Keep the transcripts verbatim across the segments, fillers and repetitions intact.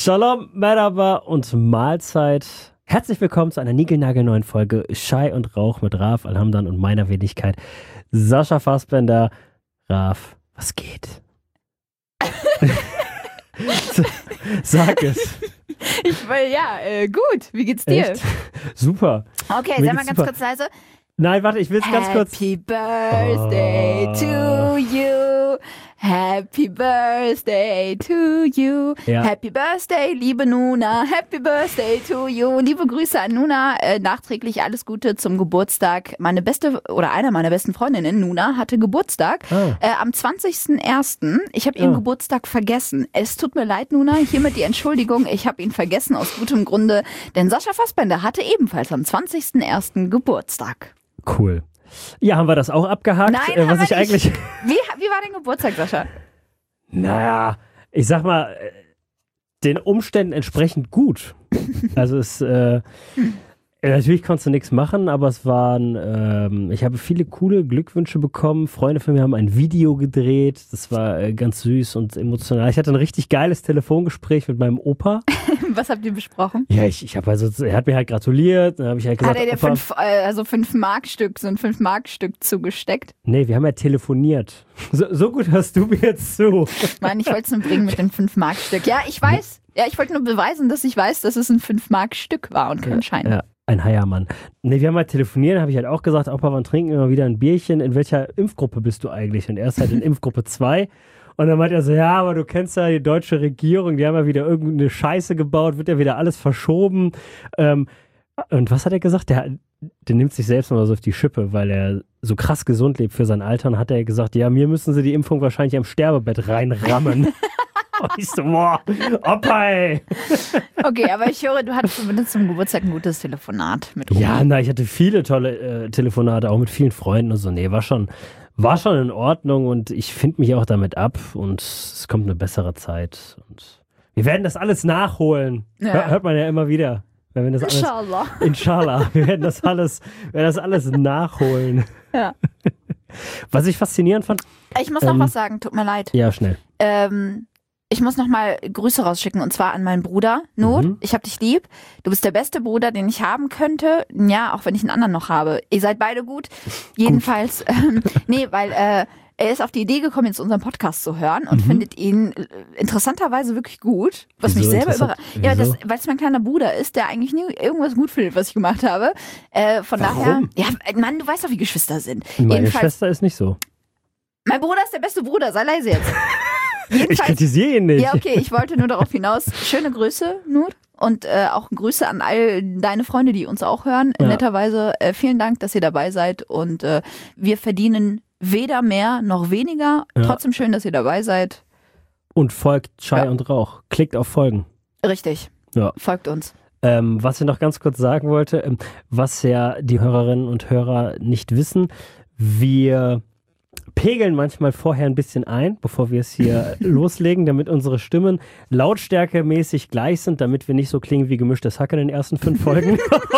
Shalom, Merhaba und Mahlzeit. Herzlich willkommen zu einer niegelnagelneuen Folge Schei und Rauch mit Raf Alhamdan und meiner Wenigkeit Sascha Fassbender. Raf, was geht? Sag es. Ich will, ja, äh, gut. Wie geht's dir? Echt? Super. Okay, sag mal ganz super. kurz leise. Nein, warte, ich will es ganz kurz. Happy Birthday Oh. to you. Happy Birthday to you. Ja. Happy Birthday, liebe Nuna. Happy Birthday to you. Liebe Grüße an Nuna. Äh, nachträglich alles Gute zum Geburtstag. Meine beste oder einer meiner besten Freundinnen, Nuna, hatte Geburtstag Ah. äh, am zwanzigsten ersten Ich habe ihren Ja. Geburtstag vergessen. Es tut mir leid, Nuna. Hiermit die Entschuldigung. Ich habe ihn vergessen aus gutem Grunde. Denn Sascha Fassbender hatte ebenfalls am zwanzigsten ersten Geburtstag. Cool. Ja, haben wir das auch abgehakt? Nein, äh, haben was wir ich nicht. eigentlich. Wie, wie war dein Geburtstag, Sascha? Naja, ich sag mal, äh, den Umständen entsprechend gut. Also es, äh, natürlich konntest du nichts machen, aber es waren, ähm, ich habe viele coole Glückwünsche bekommen. Freunde von mir haben ein Video gedreht. Das war äh, ganz süß und emotional. Ich hatte ein richtig geiles Telefongespräch mit meinem Opa. Was habt ihr besprochen? Ja, ich, ich habe also, er hat mir halt gratuliert. Dann habe ich halt gesagt, Hat er dir Opa, fünf, äh, also fünf Markstück, so ein fünf Markstück zugesteckt? nee, wir haben ja telefoniert. So, so gut hörst du mir jetzt zu. Mann, ich wollte es nur bringen mit dem fünf Markstück. Ja, ich weiß. Ja, ich wollte nur beweisen, dass ich weiß, dass es ein fünf Markstück war und kein Schein. Ja, ein Heiermann. Nee, wir haben halt telefoniert, habe ich halt auch gesagt, Opa, wann trinken wir mal wieder ein Bierchen? In welcher Impfgruppe bist du eigentlich? Und er ist halt in Impfgruppe zwei. Und dann meint er so, ja, aber du kennst ja die deutsche Regierung, die haben ja wieder irgendeine Scheiße gebaut, wird ja wieder alles verschoben. Ähm, und was hat er gesagt? Der, der nimmt sich selbst mal so auf die Schippe, weil er so krass gesund lebt für sein Alter. Und hat er gesagt, ja, mir müssen sie die Impfung wahrscheinlich am Sterbebett reinrammen. Und ich so, boah, Opa, ey. Okay, aber ich höre, du hattest zumindest zum Geburtstag ein gutes Telefonat mit Opa. Ja, na, ich hatte viele tolle äh, Telefonate, auch mit vielen Freunden und so. Nee, war schon, war schon in Ordnung und ich finde mich auch damit ab und es kommt eine bessere Zeit. Und wir werden das alles nachholen. Ja. Hör, hört man ja immer wieder. Wenn wir das alles, Inshallah. Inshallah. Wir werden das alles, wir werden das alles nachholen. Ja. Was ich faszinierend fand. Ich muss noch Ähm, was sagen, tut mir leid. Ja, schnell. Ähm, ich muss noch mal Grüße rausschicken und zwar an meinen Bruder. Not, Mhm. ich hab dich lieb. Du bist der beste Bruder, den ich haben könnte. Ja, auch wenn ich einen anderen noch habe. Ihr seid beide gut. Jedenfalls, ähm, nee, weil äh, er ist auf die Idee gekommen, jetzt unseren Podcast zu hören und Mhm. findet ihn äh, interessanterweise wirklich gut. Was Wieso mich selber interessant? überrascht. Ja, Wieso? das, weil es mein kleiner Bruder ist, der eigentlich nie irgendwas gut findet, was ich gemacht habe. Äh, von Warum? daher, ja, äh, Mann, du weißt doch, wie Geschwister sind. Meine Jedenfalls, Schwester ist nicht so. mein Bruder ist der beste Bruder, sei leise jetzt. Ich Jedenfalls, kritisiere ihn nicht. ja, okay, ich wollte nur darauf hinaus. Schöne Grüße, Nut. Und äh, auch Grüße an all deine Freunde, die uns auch hören. Ja. Netterweise äh, vielen Dank, dass ihr dabei seid. Und äh, wir verdienen weder mehr noch weniger. Ja. Trotzdem schön, dass ihr dabei seid. Und folgt Schei Ja. und Rauch. Klickt auf Folgen. Richtig. Ja. Folgt uns. Ähm, was ich noch ganz kurz sagen wollte, ähm, was ja die Hörerinnen und Hörer nicht wissen, wir pegeln manchmal vorher ein bisschen ein, bevor wir es hier loslegen, damit unsere Stimmen lautstärkemäßig gleich sind, damit wir nicht so klingen wie gemischtes Hack in den ersten fünf Folgen.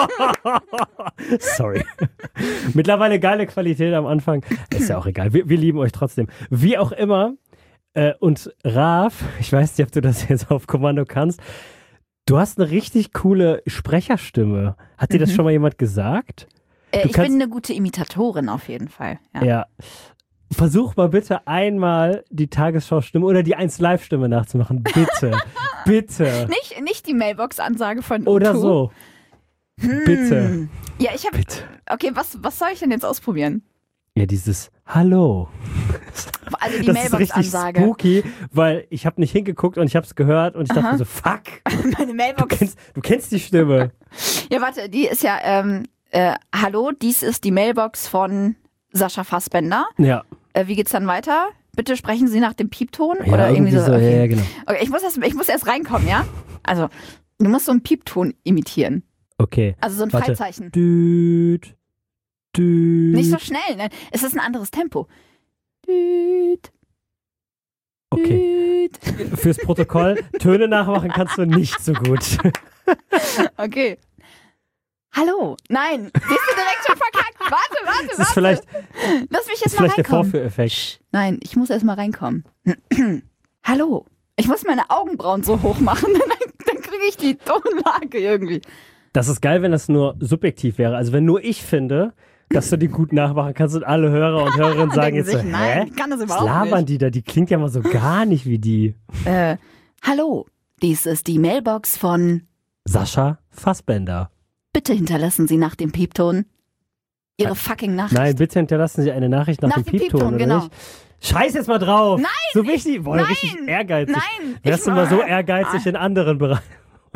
Sorry. Mittlerweile geile Qualität am Anfang. Ist ja auch egal. Wir, wir lieben euch trotzdem. Wie auch immer. Äh, und Raf, ich weiß nicht, ob du das jetzt auf Kommando kannst, du hast eine richtig coole Sprecherstimme. Hat dir das Mhm. schon mal jemand gesagt? Äh, Du ich kannst- bin eine gute Imitatorin auf jeden Fall. Ja. Ja. Versuch mal bitte einmal die Tagesschau-Stimme oder die eins Live-Stimme nachzumachen. Bitte. Bitte. Nicht, nicht die Mailbox-Ansage von Oder U zwei. so. Bitte. Hm. Ja, ich habe. Bitte. Okay, was, was soll ich denn jetzt ausprobieren? Ja, dieses Hallo. Also die Das ist richtig Mailbox-Ansage. spooky, weil ich habe nicht hingeguckt und ich habe es gehört und ich dachte Aha. mir so, fuck. Meine Du Mailbox. kennst, du kennst die Stimme. Ja, warte, die ist ja, ähm, äh, hallo, dies ist die Mailbox von Sascha Fassbender. Ja. Äh, wie geht's dann weiter? Bitte sprechen Sie nach dem Piepton Ja, oder irgendwie so. so. Okay. Ja, ja, genau. Okay, ich muss, erst, ich muss erst reinkommen, ja? Also, du musst so einen Piepton imitieren. Okay. Also so ein Warte. Freizeichen. Düt. Düt. Nicht so schnell, ne? Es ist ein anderes Tempo. Düt, Okay. düt. Fürs Protokoll, Töne nachmachen kannst du nicht so gut. Okay. Hallo. Nein, siehst du direkt schon verkackt. Warte, warte, Das warte. ist vielleicht, Lass mich ist jetzt mal vielleicht der reinkommen. Vorführeffekt. Nein, ich muss erst mal reinkommen. Hallo. Ich muss meine Augenbrauen so hoch machen. nicht die Tonlage irgendwie. Das ist geil, wenn das nur subjektiv wäre. Also wenn nur ich finde, dass du die gut nachmachen kannst und alle Hörer und Hörerinnen sagen jetzt so, sich, nein, hä? ich kann das Was überhaupt labern nicht. die da? Die klingt ja mal so gar nicht wie die. Äh, hallo, dies ist die Mailbox von Sascha Fassbender. Bitte hinterlassen Sie nach dem Piepton Ihre fucking Nachricht. Nein, bitte hinterlassen Sie eine Nachricht nach, Nach dem dem Piepton, Piepton, oder genau. nicht? Scheiß jetzt mal drauf. Nein, so wichtig. Boah, nein, richtig ehrgeizig. Nein. Wärst du ich- mal so ehrgeizig in anderen Bereichen.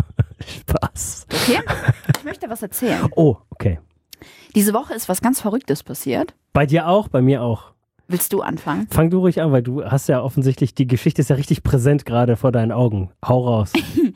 Spaß. Okay, ich möchte was erzählen. Oh, okay. Diese Woche ist was ganz Verrücktes passiert. Bei dir auch, bei mir auch. Willst du anfangen? Fang du ruhig an, weil du hast ja offensichtlich, die Geschichte ist ja richtig präsent gerade vor deinen Augen. Hau raus.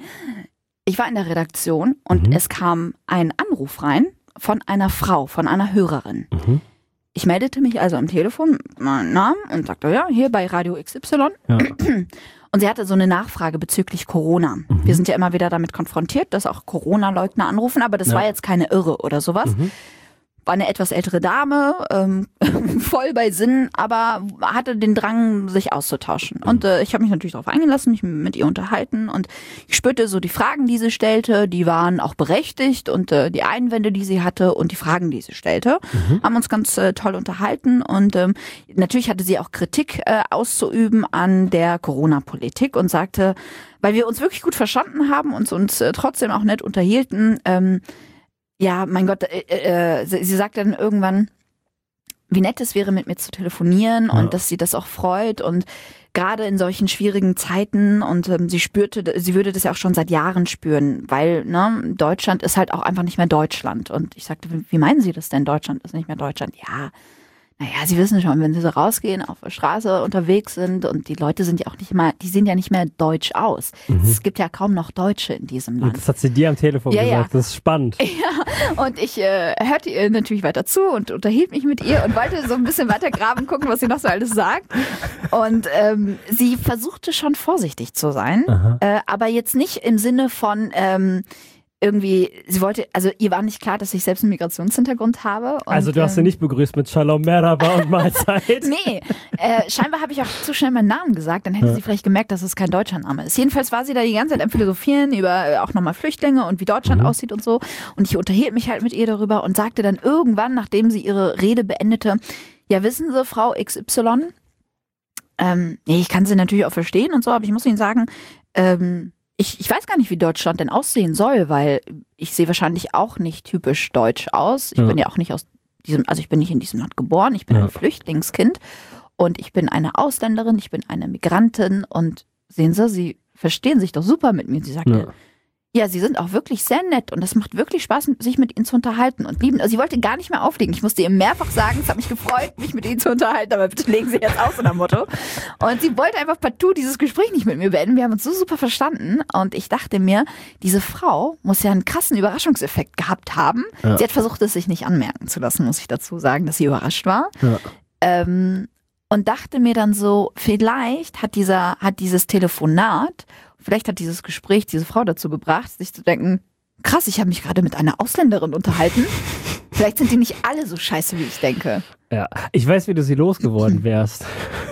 Ich war in der Redaktion und Mhm. es kam ein Anruf rein von einer Frau, von einer Hörerin. Mhm. Ich meldete mich also am Telefon mit meinem Namen und sagte, ja, hier bei Radio X Y. Ja. Und sie hatte so eine Nachfrage bezüglich Corona. Mhm. Wir sind ja immer wieder damit konfrontiert, dass auch Corona-Leugner anrufen, aber das Ja. war jetzt keine Irre oder sowas. Mhm. War eine etwas ältere Dame, ähm, voll bei Sinn, aber hatte den Drang, sich auszutauschen. Und äh, ich habe mich natürlich darauf eingelassen, mich mit ihr unterhalten und ich spürte so die Fragen, die sie stellte, die waren auch berechtigt und äh, die Einwände, die sie hatte und die Fragen, die sie stellte, Mhm. haben uns ganz äh, toll unterhalten und ähm, natürlich hatte sie auch Kritik äh, auszuüben an der Corona-Politik und sagte, weil wir uns wirklich gut verstanden haben und uns äh, trotzdem auch nett unterhielten, ähm, ja, mein Gott, äh, äh, sie, sie sagt dann irgendwann, wie nett es wäre, mit mir zu telefonieren Ja. und dass sie das auch freut und gerade in solchen schwierigen Zeiten und ähm, sie spürte, sie würde das ja auch schon seit Jahren spüren, weil ne, Deutschland ist halt auch einfach nicht mehr Deutschland. Und ich sagte, wie, wie meinen Sie das denn, Deutschland ist nicht mehr Deutschland? Ja, naja, Sie wissen schon, wenn Sie so rausgehen, auf der Straße unterwegs sind und die Leute sind ja auch nicht mal, die sehen ja nicht mehr deutsch aus. Mhm. Es gibt ja kaum noch Deutsche in diesem Land. Das hat sie dir am Telefon Ja, gesagt. ja. Das ist spannend. Und ich äh, hörte ihr natürlich weiter zu und unterhielt mich mit ihr und wollte so ein bisschen weiter graben, gucken, was sie noch so alles sagt. Und ähm, sie versuchte schon vorsichtig zu sein, Aha. äh, aber jetzt nicht im Sinne von ähm, irgendwie, sie wollte, also ihr war nicht klar, dass ich selbst einen Migrationshintergrund habe. Und, Also du hast sie ähm, nicht begrüßt mit Shalom Merhaba und Mahlzeit. Nee, äh, scheinbar habe ich auch zu schnell meinen Namen gesagt, dann hätte Ja. sie vielleicht gemerkt, dass es kein deutscher Name ist. Jedenfalls war sie da die ganze Zeit am Philosophieren über äh, auch nochmal Flüchtlinge und wie Deutschland Mhm. aussieht und so. Und ich unterhielt mich halt mit ihr darüber und sagte dann irgendwann, nachdem sie ihre Rede beendete, ja wissen Sie, Frau X Y, ähm, nee, ich kann sie natürlich auch verstehen und so, aber ich muss Ihnen sagen, ähm, ich, ich weiß gar nicht, wie Deutschland denn aussehen soll, weil ich sehe wahrscheinlich auch nicht typisch deutsch aus. Ich Ja. bin ja auch nicht aus diesem, also ich bin nicht in diesem Land geboren, ich bin Ja. ein Flüchtlingskind und ich bin eine Ausländerin, ich bin eine Migrantin und sehen Sie, Sie verstehen sich doch super mit mir. Sie sagte, Ja. ja, Sie sind auch wirklich sehr nett und es macht wirklich Spaß, sich mit Ihnen zu unterhalten und lieben. Also sie wollte gar nicht mehr auflegen. Ich musste ihr mehrfach sagen, es hat mich gefreut, mich mit Ihnen zu unterhalten, aber bitte legen Sie jetzt aus, so nach Motto. Und sie wollte einfach partout dieses Gespräch nicht mit mir beenden. Wir haben uns so super verstanden und ich dachte mir, diese Frau muss ja einen krassen Überraschungseffekt gehabt haben. Ja. Sie hat versucht, es sich nicht anmerken zu lassen, muss ich dazu sagen, dass sie überrascht war. Ja. Ähm, und dachte mir dann so, vielleicht hat dieser, hat dieses Telefonat, vielleicht hat dieses Gespräch diese Frau dazu gebracht, sich zu denken, krass, ich habe mich gerade mit einer Ausländerin unterhalten. Vielleicht sind die nicht alle so scheiße, wie ich denke. Ja. Ich weiß, wie du sie losgeworden wärst.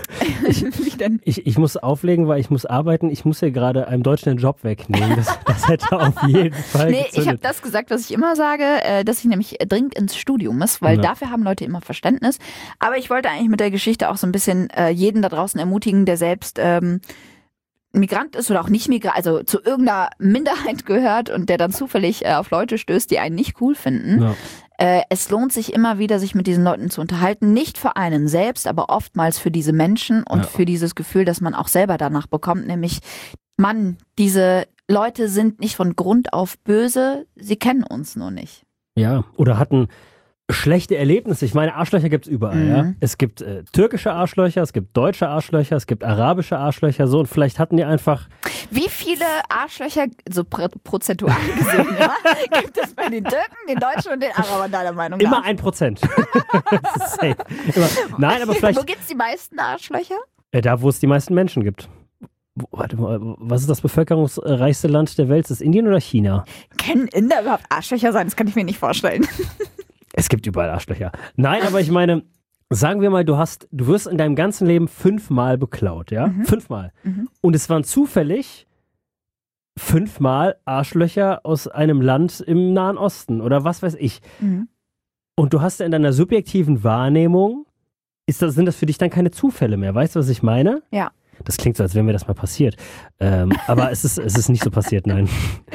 Wie denn? Ich, ich muss auflegen, weil ich muss arbeiten. Ich muss hier gerade einem Deutschen den Job wegnehmen. Das, das hätte auf jeden Fall Nee, ich habe gezündet. das gesagt, was ich immer sage, äh, dass ich nämlich dringend ins Studium muss, weil Ja. dafür haben Leute immer Verständnis. Aber ich wollte eigentlich mit der Geschichte auch so ein bisschen äh, jeden da draußen ermutigen, der selbst ähm, Migrant ist oder auch nicht Migrant, also zu irgendeiner Minderheit gehört und der dann zufällig äh, auf Leute stößt, die einen nicht cool finden. Ja. Äh, es lohnt sich immer wieder, sich mit diesen Leuten zu unterhalten. Nicht für einen selbst, aber oftmals für diese Menschen und Ja. für dieses Gefühl, das man auch selber danach bekommt, nämlich, Mann, diese Leute sind nicht von Grund auf böse, sie kennen uns nur nicht. Ja, oder hatten schlechte Erlebnisse. Ich meine, Arschlöcher gibt es überall. Mhm. Ja? Es gibt äh, türkische Arschlöcher, es gibt deutsche Arschlöcher, es gibt arabische Arschlöcher. So, und vielleicht hatten die einfach. Wie viele Arschlöcher, so pr prozentual gesehen, ja, gibt es bei den Türken, den Deutschen und den Arabern deiner Meinung nach? Immer ein Prozent. Das ist safe. Immer. Nein, aber Wo vielleicht gibt es die meisten Arschlöcher? äh, da, wo es die meisten Menschen gibt. Wo- Warte mal, was ist das bevölkerungsreichste Land der Welt? Ist es Indien oder China? Können Inder überhaupt Arschlöcher sein? Das kann ich mir nicht vorstellen. Es gibt überall Arschlöcher. Nein, aber ich meine, sagen wir mal, du hast, du wirst in deinem ganzen Leben fünfmal beklaut, ja? Mhm. Fünfmal. Mhm. Und es waren zufällig fünfmal Arschlöcher aus einem Land im Nahen Osten oder was weiß ich. Mhm. Und du hast ja in deiner subjektiven Wahrnehmung, ist das, sind das für dich dann keine Zufälle mehr. Weißt du, was ich meine? Ja. Das klingt so, als wäre mir das mal passiert. Ähm, aber es ist, es ist nicht so passiert, nein.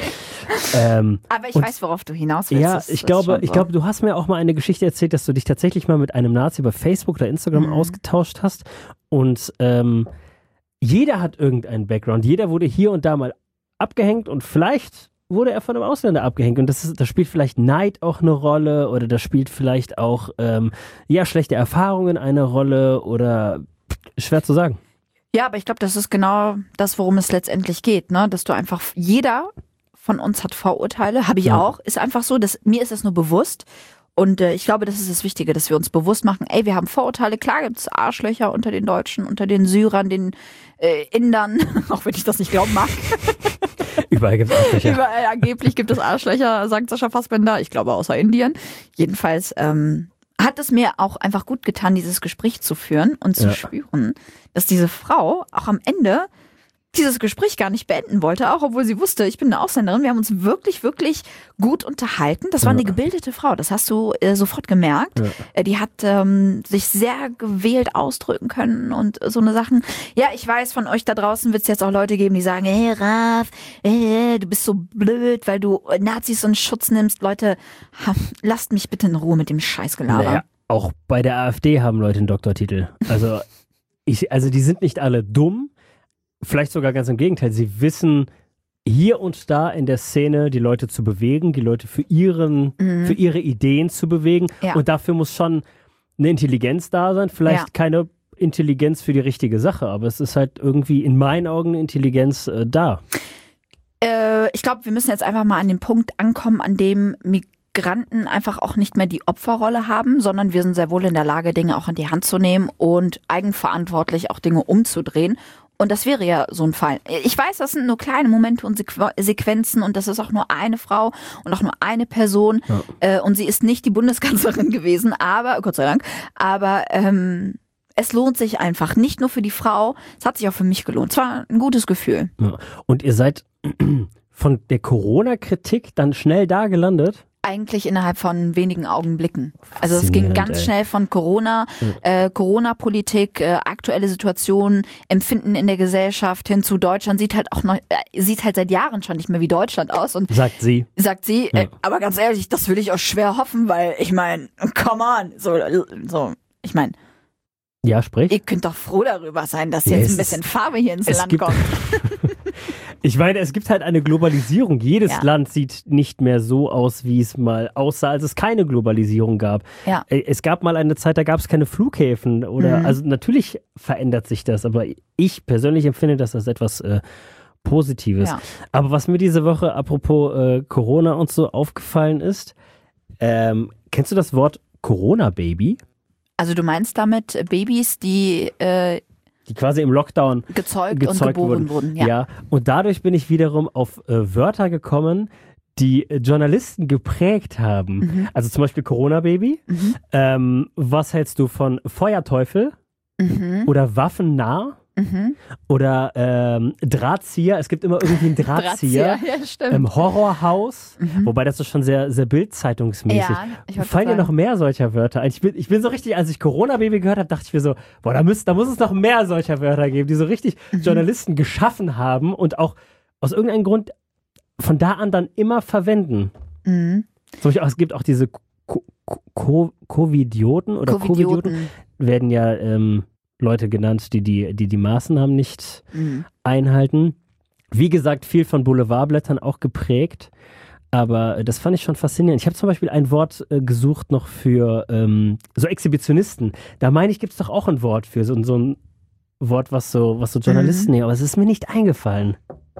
ähm, Aber ich und, weiß, worauf du hinaus willst. Ja, das, ich das glaube, so. ich glaube, du hast mir auch mal eine Geschichte erzählt, dass du dich tatsächlich mal mit einem Nazi bei Facebook oder Instagram Mhm. ausgetauscht hast. Und ähm, jeder hat irgendeinen Background. Jeder wurde hier und da mal abgehängt und vielleicht wurde er von einem Ausländer abgehängt. Und das ist, da spielt vielleicht Neid auch eine Rolle oder da spielt vielleicht auch ähm, ja, schlechte Erfahrungen eine Rolle oder schwer zu sagen. Ja, aber ich glaube, das ist genau das, worum es letztendlich geht, ne? Dass du einfach, jeder von uns hat Vorurteile, habe ich Ja. auch, ist einfach so, dass, mir ist das nur bewusst und äh, ich glaube, das ist das Wichtige, dass wir uns bewusst machen, ey, wir haben Vorurteile, klar gibt es Arschlöcher unter den Deutschen, unter den Syrern, den äh, Indern, auch wenn ich das nicht glauben mag. Überall gibt es Arschlöcher. Überall angeblich gibt es Arschlöcher, sagt Sascha Fassbender, ich glaube außer Indien. Jedenfalls ähm, hat es mir auch einfach gut getan, dieses Gespräch zu führen und zu Ja. spüren, dass diese Frau auch am Ende dieses Gespräch gar nicht beenden wollte, auch obwohl sie wusste, ich bin eine Ausländerin. Wir haben uns wirklich, wirklich gut unterhalten. Das war Ja. eine gebildete Frau, das hast du äh, sofort gemerkt. Ja. Äh, die hat ähm, sich sehr gewählt ausdrücken können und so eine Sachen. Ja, ich weiß, von euch da draußen wird es jetzt auch Leute geben, die sagen, hey Raf, äh, du bist so blöd, weil du Nazis in Schutz nimmst. Leute, ha, lasst mich bitte in Ruhe mit dem Scheißgelaber. Naja, auch bei der AfD haben Leute einen Doktortitel. Also, ich, also die sind nicht alle dumm. Vielleicht sogar ganz im Gegenteil. Sie wissen hier und da in der Szene die Leute zu bewegen, die Leute für, ihren, Mhm. für ihre Ideen zu bewegen. Ja. Und dafür muss schon eine Intelligenz da sein. Vielleicht Ja. keine Intelligenz für die richtige Sache, aber es ist halt irgendwie in meinen Augen eine Intelligenz äh, da. Äh, ich glaube, wir müssen jetzt einfach mal an den Punkt ankommen, an dem Migranten einfach auch nicht mehr die Opferrolle haben, sondern wir sind sehr wohl in der Lage, Dinge auch in die Hand zu nehmen und eigenverantwortlich auch Dinge umzudrehen. Und das wäre ja so ein Fall. Ich weiß, das sind nur kleine Momente und Sequ- Sequenzen und das ist auch nur eine Frau und auch nur eine Person. Ja. Äh, und sie ist nicht die Bundeskanzlerin gewesen, aber, Gott sei Dank, aber ähm, es lohnt sich einfach. Nicht nur für die Frau, es hat sich auch für mich gelohnt. Es war ein gutes Gefühl. Ja. Und ihr seid von der Corona-Kritik dann schnell da gelandet? Eigentlich innerhalb von wenigen Augenblicken. Also es ging Faszinierend, ganz ey. schnell von Corona, äh, Corona-Politik, äh, aktuelle Situation, Empfinden in der Gesellschaft hin zu Deutschland. Sieht halt auch noch, äh, sieht halt seit Jahren schon nicht mehr wie Deutschland aus. Und Sagt sie. sagt sie, Ja. äh, aber ganz ehrlich, das will ich auch schwer hoffen, weil ich meine, come on, so, so, ich meine, Ja, sprich. ihr könnt doch froh darüber sein, dass Ja, jetzt es ein bisschen ist- Farbe hier ins es Land gibt- kommt. Ich meine, es gibt halt eine Globalisierung. Jedes Ja. Land sieht nicht mehr so aus, wie es mal aussah, als es keine Globalisierung gab. Ja. Äh, Es gab mal eine Zeit, da gab es keine Flughäfen. Oder, Mhm. also natürlich verändert sich das, aber ich persönlich empfinde das als etwas äh, Positives. Ja. Aber was mir diese Woche, apropos äh, Corona und so, aufgefallen ist, ähm, kennst du das Wort Corona-Baby? Also du meinst damit äh, Babys, die äh, Die quasi im Lockdown gezeugt, gezeugt und geboren wurden. wurden. Ja. Ja. Und dadurch bin ich wiederum auf äh, Wörter gekommen, die äh, Journalisten geprägt haben. Mhm. Also zum Beispiel Corona-Baby. Mhm. Ähm, was hältst du von Feuerteufel Mhm. oder Waffennah Mhm. oder ähm, Drahtzieher? Es gibt immer irgendwie einen Drahtzieher. ja, stimmt. Ähm, Horrorhaus, Mhm. wobei das ist schon sehr, sehr bildzeitungsmäßig. Ja, ich wollte Fallen dir sagen. noch mehr solcher Wörter ein? Ich bin, ich bin so richtig, als ich Corona-Baby gehört habe, dachte ich mir so, boah, da, müsst, da muss es noch mehr solcher Wörter geben, die so richtig Mhm. Journalisten geschaffen haben und auch aus irgendeinem Grund von da an dann immer verwenden. Mhm. Zum Beispiel, auch, es gibt auch diese Co- Co- Co- Covidioten oder Covidioten, Covidioten. werden ja ähm, Leute genannt, die die, die die Maßnahmen nicht Mhm. einhalten. Wie gesagt, viel von Boulevardblättern auch geprägt, aber äh, das fand ich schon faszinierend. Ich habe zum Beispiel ein Wort äh, gesucht noch für ähm, so Exhibitionisten. Da meine ich, gibt es doch auch ein Wort für, so, so ein Wort, was so, was so Journalisten nehmen, aber es ist mir nicht eingefallen.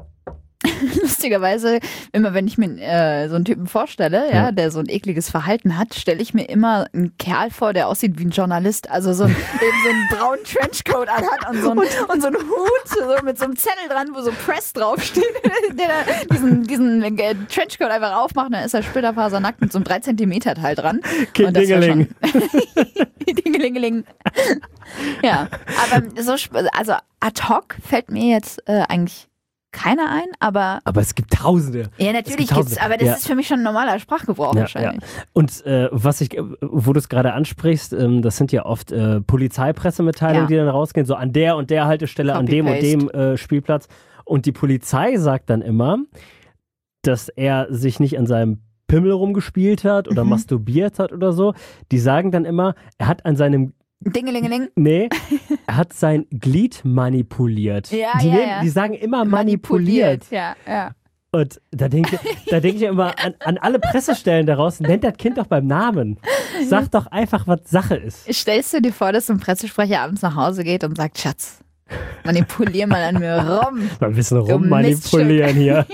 Lustigerweise, immer wenn ich mir äh, so einen Typen vorstelle, ja, Ja. der so ein ekliges Verhalten hat, stelle ich mir immer einen Kerl vor, der aussieht wie ein Journalist. Also so, ein, eben so einen braunen Trenchcoat anhat und so, ein, und so einen Hut so mit so einem Zettel dran, wo so Press draufsteht, der da diesen, diesen äh, Trenchcoat einfach aufmacht, dann ist er splitterfasernackt mit so einem drei Zentimeter Teil dran. Kind Und das wär Dingeling. schon- Dingelingeling. Ja, aber so, sp- also ad hoc fällt mir jetzt äh, eigentlich keiner ein, aber... Aber es gibt Tausende. Ja, natürlich gibt gibt's, aber das ja. ist für mich schon ein normaler Sprachgebrauch ja, wahrscheinlich. Ja. Und äh, was ich, wo du es gerade ansprichst, ähm, das sind ja oft äh, Polizeipressemitteilungen, Ja. die dann rausgehen, so an der und der Haltestelle, an dem und dem äh, Spielplatz. Und die Polizei sagt dann immer, dass er sich nicht an seinem Pimmel rumgespielt hat oder Mhm. masturbiert hat oder so. Die sagen dann immer, er hat an seinem Dingelingeling. Nee, er hat sein Glied manipuliert. Ja, die, ja, nehmen, ja. die sagen immer manipuliert. Ja, ja. Und da denke da denk ich immer an, an alle Pressestellen daraus, nennt das Kind doch beim Namen. Sag doch einfach, was Sache ist. Stellst du dir vor, dass so ein Pressesprecher abends nach Hause geht und sagt, Schatz, manipulier mal an mir rum. Mal ein bisschen Du rummanipulieren hier.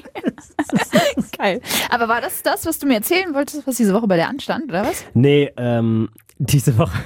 Geil. Aber war das das, was du mir erzählen wolltest, was diese Woche bei dir anstand, oder was? Nee, ähm, diese Woche.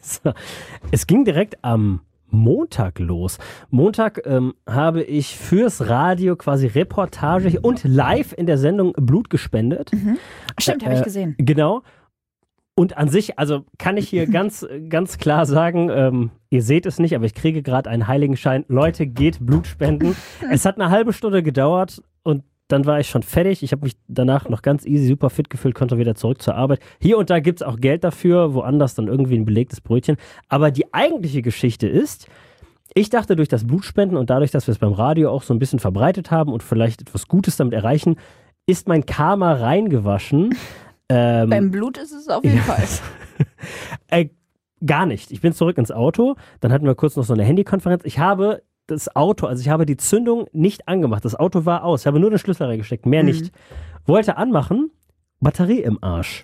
Es ging direkt am Montag los. Montag ähm, habe ich fürs Radio quasi Reportage und live in der Sendung Blut gespendet. Mhm. Stimmt, habe Äh, ich gesehen. Genau. Und an sich, also kann ich hier ganz, ganz klar sagen, ähm, ihr seht es nicht, aber ich kriege gerade einen Heiligenschein. Leute, geht Blut spenden. Es hat eine halbe Stunde gedauert und dann war ich schon fertig. Ich habe mich danach noch ganz easy, super fit gefühlt, konnte wieder zurück zur Arbeit. Hier und da gibt es auch Geld dafür, woanders dann irgendwie ein belegtes Brötchen. Aber die eigentliche Geschichte ist, ich dachte, durch das Blutspenden und dadurch, dass wir es beim Radio auch so ein bisschen verbreitet haben und vielleicht etwas Gutes damit erreichen, ist mein Karma reingewaschen. Ähm, Beim Blut ist es auf jeden ja. Fall. äh, gar nicht. Ich bin zurück ins Auto, dann hatten wir kurz noch so eine Handykonferenz. Ich habe das Auto, also ich habe die Zündung nicht angemacht. Das Auto war aus. Ich habe nur den Schlüssel reingesteckt, mehr Mhm. nicht. Wollte anmachen, Batterie im Arsch.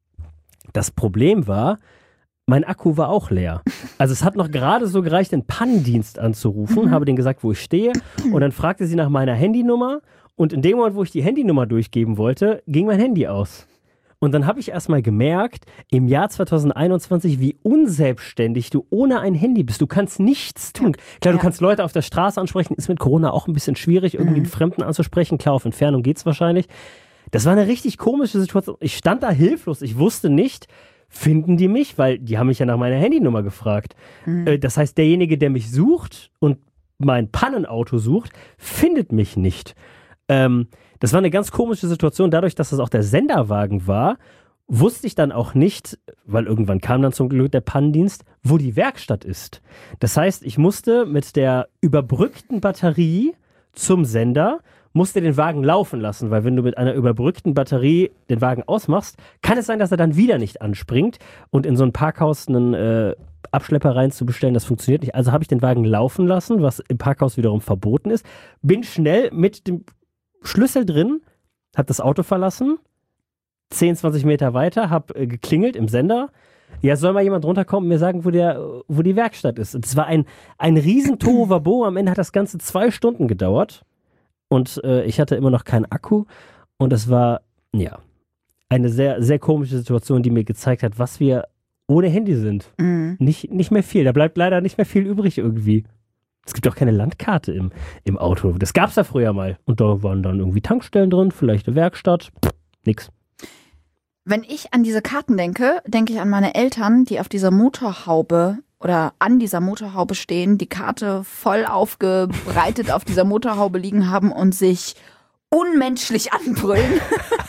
Das Problem war, mein Akku war auch leer. Also es hat noch gerade so gereicht, den Pannendienst anzurufen, Mhm. habe denen gesagt, wo ich stehe und dann fragte sie nach meiner Handynummer und in dem Moment, wo ich die Handynummer durchgeben wollte, ging mein Handy aus. Und dann habe ich erstmal gemerkt, im Jahr zwanzig einundzwanzig, wie unselbstständig du ohne ein Handy bist. Du kannst nichts tun. Klar, du Ja. kannst Leute auf der Straße ansprechen, ist mit Corona auch ein bisschen schwierig, irgendwie Mhm. einen Fremden anzusprechen. Klar, auf Entfernung geht's wahrscheinlich. Das war eine richtig komische Situation. Ich stand da hilflos. Ich wusste nicht, finden die mich? Weil die haben mich ja nach meiner Handynummer gefragt. Mhm. Äh, Das heißt, derjenige, der mich sucht und mein Pannenauto sucht, findet mich nicht. Ähm, das war eine ganz komische Situation. Dadurch, dass das auch der Senderwagen war, wusste ich dann auch nicht, weil irgendwann kam dann zum Glück der Pannendienst, wo die Werkstatt ist. Das heißt, ich musste mit der überbrückten Batterie zum Sender, musste den Wagen laufen lassen, weil wenn du mit einer überbrückten Batterie den Wagen ausmachst, kann es sein, dass er dann wieder nicht anspringt und in so ein Parkhaus einen äh, Abschlepper reinzubestellen, das funktioniert nicht. Also habe ich den Wagen laufen lassen, was im Parkhaus wiederum verboten ist, bin schnell mit dem Schlüssel drin, hab das Auto verlassen, zehn, zwanzig Meter weiter, hab äh, geklingelt im Sender. Ja, soll mal jemand runterkommen und mir sagen, wo, der, wo die Werkstatt ist. Es war ein, ein riesen Tohuwabohu. Am Ende hat das Ganze zwei Stunden gedauert und äh, ich hatte immer noch keinen Akku und es war, ja, eine sehr, sehr komische Situation, die mir gezeigt hat, was wir ohne Handy sind. Mhm. Nicht, nicht mehr viel. Da bleibt leider nicht mehr viel übrig irgendwie. Es gibt auch keine Landkarte im, im Auto. Das gab es ja früher mal. Und da waren dann irgendwie Tankstellen drin, vielleicht eine Werkstatt. Pff, nix. Wenn ich an diese Karten denke, denke ich an meine Eltern, die auf dieser Motorhaube oder an dieser Motorhaube stehen, die Karte voll aufgebreitet auf dieser Motorhaube liegen haben und sich unmenschlich anbrüllen.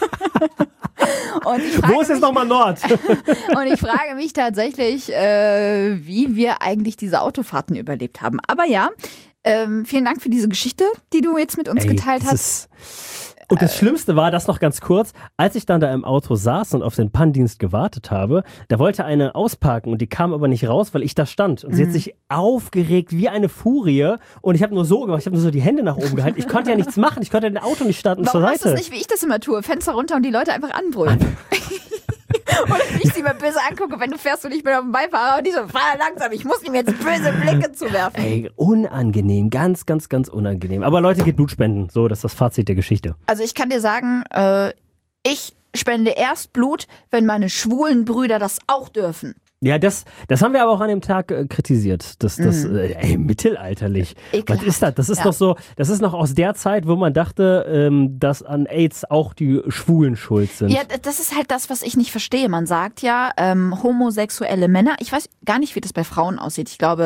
Und ich frage Wo ist jetzt mich- nochmal Nord? Und ich frage mich tatsächlich, äh, wie wir eigentlich diese Autofahrten überlebt haben. Aber ja, ähm, vielen Dank für diese Geschichte, die du jetzt mit uns Ey, geteilt das hast. ist- Und das Schlimmste war, das noch ganz kurz, als ich dann da im Auto saß und auf den Pannendienst gewartet habe, da wollte eine ausparken und die kam aber nicht raus, weil ich da stand. Und sie hat sich aufgeregt wie eine Furie und ich habe nur so gemacht, ich habe nur so die Hände nach oben gehalten. Ich konnte ja nichts machen, ich konnte den Auto nicht starten Warum zur machst du Seite. es nicht, wie ich das immer tue? Fenster runter und die Leute einfach anbrüllen. Oder wie ich sie mir böse angucke, wenn du fährst und ich bin auf dem Beifahrer und die so, fahr langsam, ich muss ihm jetzt böse Blicke zuwerfen. Ey, unangenehm, ganz, ganz, ganz unangenehm. Aber Leute, geht Blut spenden. So, das ist das Fazit der Geschichte. Also ich kann dir sagen, äh, ich spende erst Blut, wenn meine schwulen Brüder das auch dürfen. Ja, das, das haben wir aber auch an dem Tag äh, kritisiert. Das, das, Mhm. äh, ey, mittelalterlich. Ekelhaft. Was ist das? Das ist Ja. noch so, das ist noch aus der Zeit, wo man dachte, ähm, dass an AIDS auch die Schwulen schuld sind. Ja, d- das ist halt das, was ich nicht verstehe. Man sagt ja, ähm, homosexuelle Männer, ich weiß gar nicht, wie das bei Frauen aussieht. Ich glaube,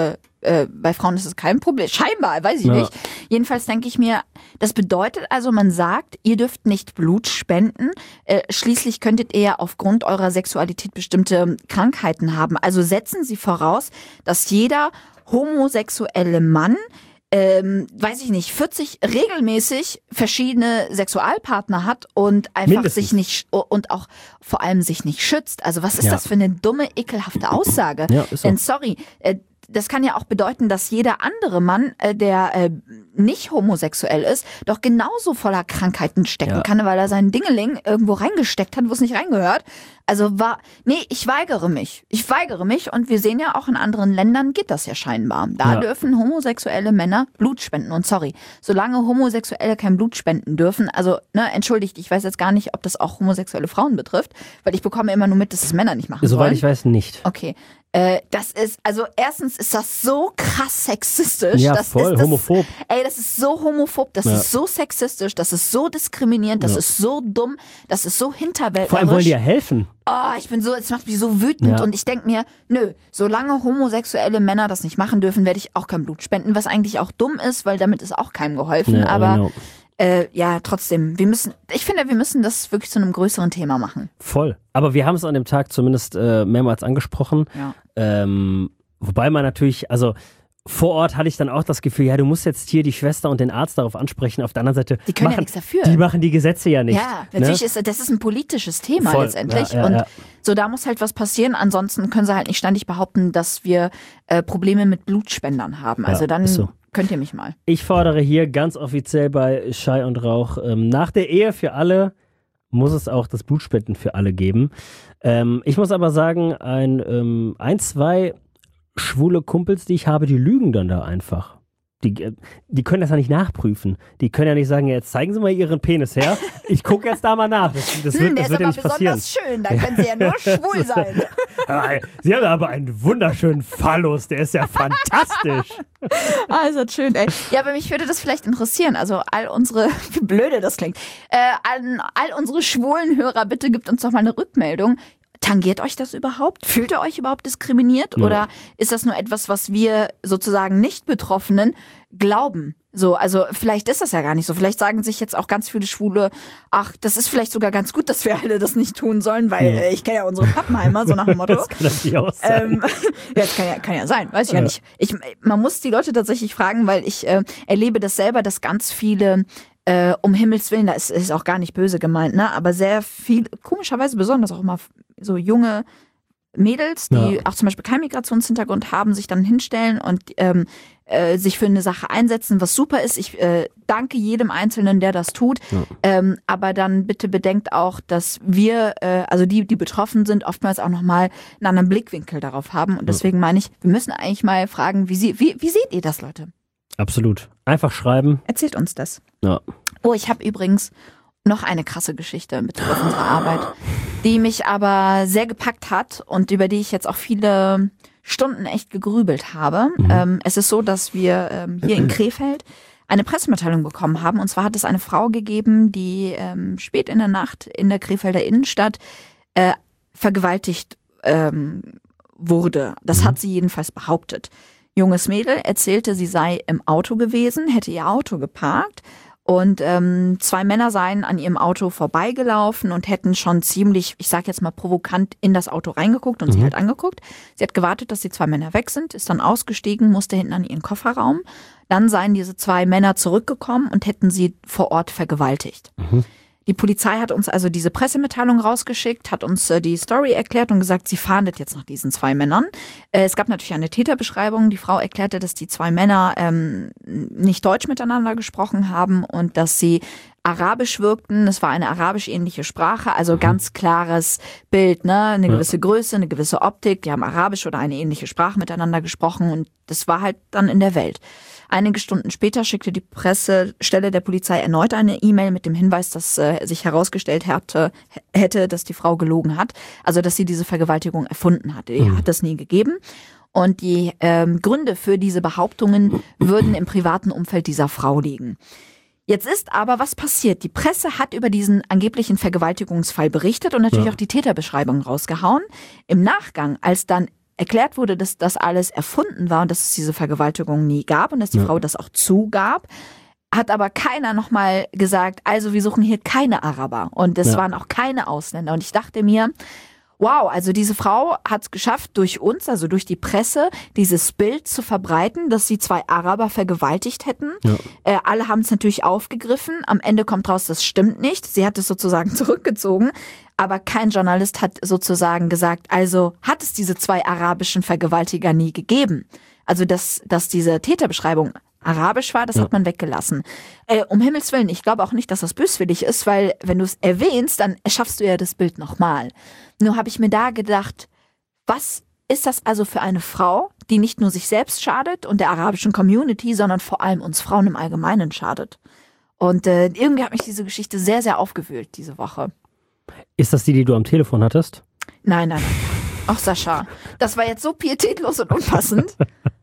äh, bei Frauen ist es kein Problem. Scheinbar, weiß ich ja. nicht. Jedenfalls denke ich mir, das bedeutet also, man sagt, ihr dürft nicht Blut spenden. Äh, schließlich könntet ihr ja aufgrund eurer Sexualität bestimmte Krankheiten haben. Also setzen Sie voraus, dass jeder homosexuelle Mann Ähm, weiß ich nicht, vierzig regelmäßig verschiedene Sexualpartner hat und einfach Mindestens. sich nicht und auch vor allem sich nicht schützt. Also was ist ja. das für eine dumme, ekelhafte Aussage? Ja, ist so. Denn sorry, äh, das kann ja auch bedeuten, dass jeder andere Mann, äh, der äh, nicht homosexuell ist, doch genauso voller Krankheiten stecken ja. kann, weil er seinen Dingeling irgendwo reingesteckt hat, wo es nicht reingehört. Also war, nee, ich weigere mich. Ich weigere mich und wir sehen ja auch in anderen Ländern geht das ja scheinbar. Da ja. dürfen homosexuelle Männer Blut spenden. Und sorry, solange Homosexuelle kein Blut spenden dürfen, also, ne, entschuldigt, ich weiß jetzt gar nicht, ob das auch homosexuelle Frauen betrifft, weil ich bekomme immer nur mit, dass es Männer nicht machen Soweit sollen. ich weiß, nicht. Okay. Äh, das ist, also erstens ist das so krass sexistisch. Ja, das voll, ist, das, homophob. Ey, das ist so homophob, das ja. ist so sexistisch, das ist so diskriminierend, das ja. ist so dumm, das ist so hinterwäldlerisch. Vor allem wollen die ja helfen. Oh, ich bin so, es macht mich so wütend ja. und ich denke mir, nö, solange homosexuelle Männer das nicht machen dürfen, werde ich auch kein Blut spenden, was eigentlich auch dumm ist, weil damit ist auch keinem geholfen, ja, aber genau. äh, ja, trotzdem, wir müssen, ich finde, wir müssen das wirklich zu einem größeren Thema machen. Voll. Aber wir haben es an dem Tag zumindest äh, mehrmals angesprochen. Ja. Ähm, wobei man natürlich, also vor Ort hatte ich dann auch das Gefühl, ja, du musst jetzt hier die Schwester und den Arzt darauf ansprechen. Auf der anderen Seite, die können machen, ja nichts dafür. Die machen die Gesetze ja nicht. Ja, natürlich ne? ist das ist ein politisches Thema Voll. letztendlich. Ja, ja, und ja. so, da muss halt was passieren. Ansonsten können sie halt nicht ständig behaupten, dass wir äh, Probleme mit Blutspendern haben. Also Ja, dann ist so. könnt ihr mich mal. Ich fordere hier ganz offiziell bei Schei und Rauch, ähm, nach der Ehe für alle muss es auch das Blutspenden für alle geben. Ähm, ich muss aber sagen, ein, ähm, ein, zwei schwule Kumpels, die ich habe, die lügen dann da einfach. Die, die können das ja nicht nachprüfen. Die können ja nicht sagen, ja, jetzt zeigen Sie mal Ihren Penis her. Ich gucke jetzt da mal nach. Das, das Hm, wird, der das wird ist ja aber nicht passieren. besonders schön, da können sie ja nur schwul sein. Sie haben aber einen wunderschönen Phallus, der ist ja fantastisch. Ah, ist das schön, ey. Ja, aber mich würde das vielleicht interessieren. Also all unsere, wie blöde das klingt, äh, an all unsere schwulen Hörer, bitte gebt uns doch mal eine Rückmeldung. Tangiert euch das überhaupt? Fühlt ihr euch überhaupt diskriminiert? Ja. Oder ist das nur etwas, was wir sozusagen Nicht-Betroffenen glauben? So, also vielleicht ist das ja gar nicht so. Vielleicht sagen sich jetzt auch ganz viele Schwule, ach, das ist vielleicht sogar ganz gut, dass wir alle das nicht tun sollen, weil ja. äh, ich kenne ja unsere Pappenheimer, so nach dem Motto. Das kann natürlich auch sein. Ähm, ja, das kann ja, kann ja sein, weiß ich ja, ja nicht. Ich, man muss die Leute tatsächlich fragen, weil ich äh, erlebe das selber, dass ganz viele Äh, um Himmels Willen, da ist, ist auch gar nicht böse gemeint, ne? Aber sehr viel, komischerweise besonders auch immer so junge Mädels, die ja. auch zum Beispiel keinen Migrationshintergrund haben, sich dann hinstellen und ähm, äh, sich für eine Sache einsetzen, was super ist. Ich äh, danke jedem Einzelnen, der das tut. Ja. Ähm, aber dann bitte bedenkt auch, dass wir, äh, also die, die betroffen sind, oftmals auch nochmal einen anderen Blickwinkel darauf haben. Und deswegen meine ich, wir müssen eigentlich mal fragen, wie, sie, wie, wie seht ihr das, Leute? Absolut. Einfach schreiben. Erzählt uns das. Ja. Oh, ich habe übrigens noch eine krasse Geschichte in Bezug auf unsere Arbeit, die mich aber sehr gepackt hat und über die ich jetzt auch viele Stunden echt gegrübelt habe. Mhm. Ähm, es ist so, dass wir ähm, hier in Krefeld eine Pressemitteilung bekommen haben. Und zwar hat es eine Frau gegeben, die ähm, spät in der Nacht in der Krefelder Innenstadt äh, vergewaltigt ähm, wurde. Das mhm. hat sie jedenfalls behauptet. Junges Mädel erzählte, sie sei im Auto gewesen, hätte ihr Auto geparkt und ähm, zwei Männer seien an ihrem Auto vorbeigelaufen und hätten schon ziemlich, ich sag jetzt mal provokant, in das Auto reingeguckt und mhm. sie halt angeguckt. Sie hat gewartet, dass die zwei Männer weg sind, ist dann ausgestiegen, musste hinten an ihren Kofferraum. Dann seien diese zwei Männer zurückgekommen und hätten sie vor Ort vergewaltigt. Mhm. Die Polizei hat uns also diese Pressemitteilung rausgeschickt, hat uns äh, die Story erklärt und gesagt, sie fahndet jetzt nach diesen zwei Männern. Äh, es gab natürlich eine Täterbeschreibung. Die Frau erklärte, dass die zwei Männer ähm, nicht Deutsch miteinander gesprochen haben und dass sie arabisch wirkten. Es war eine arabisch-ähnliche Sprache, also ganz klares Bild, ne? Eine gewisse Größe, eine gewisse Optik. Die haben arabisch oder eine ähnliche Sprache miteinander gesprochen und das war halt dann in der Welt. Einige Stunden später schickte die Pressestelle der Polizei erneut eine E-Mail mit dem Hinweis, dass äh, sich herausgestellt hatte, hätte, dass die Frau gelogen hat. Also, dass sie diese Vergewaltigung erfunden hatte. Die mhm. hat es nie gegeben. Und die ähm, Gründe für diese Behauptungen würden im privaten Umfeld dieser Frau liegen. Jetzt ist aber was passiert. Die Presse hat über diesen angeblichen Vergewaltigungsfall berichtet und natürlich ja. auch die Täterbeschreibung rausgehauen. Im Nachgang, als dann erklärt wurde, dass das alles erfunden war und dass es diese Vergewaltigung nie gab und dass die ja. Frau das auch zugab, hat aber keiner nochmal gesagt, also wir suchen hier keine Araber und es ja. waren auch keine Ausländer. Und ich dachte mir, wow, also diese Frau hat es geschafft, durch uns, also durch die Presse, dieses Bild zu verbreiten, dass sie zwei Araber vergewaltigt hätten. Ja. Äh, alle haben es natürlich aufgegriffen. Am Ende kommt raus, das stimmt nicht. Sie hat es sozusagen zurückgezogen. Aber kein Journalist hat sozusagen gesagt, also hat es diese zwei arabischen Vergewaltiger nie gegeben. Also dass, dass diese Täterbeschreibung arabisch war, das ja. hat man weggelassen. Äh, um Himmels Willen, ich glaube auch nicht, dass das böswillig ist, weil wenn du es erwähnst, dann erschaffst du ja das Bild nochmal. Nur habe ich mir da gedacht, was ist das also für eine Frau, die nicht nur sich selbst schadet und der arabischen Community, sondern vor allem uns Frauen im Allgemeinen schadet. Und äh, irgendwie hat mich diese Geschichte sehr, sehr aufgewühlt diese Woche. Ist das die, die du am Telefon hattest? Nein, nein. Ach, Sascha, das war jetzt so pietätlos und unpassend.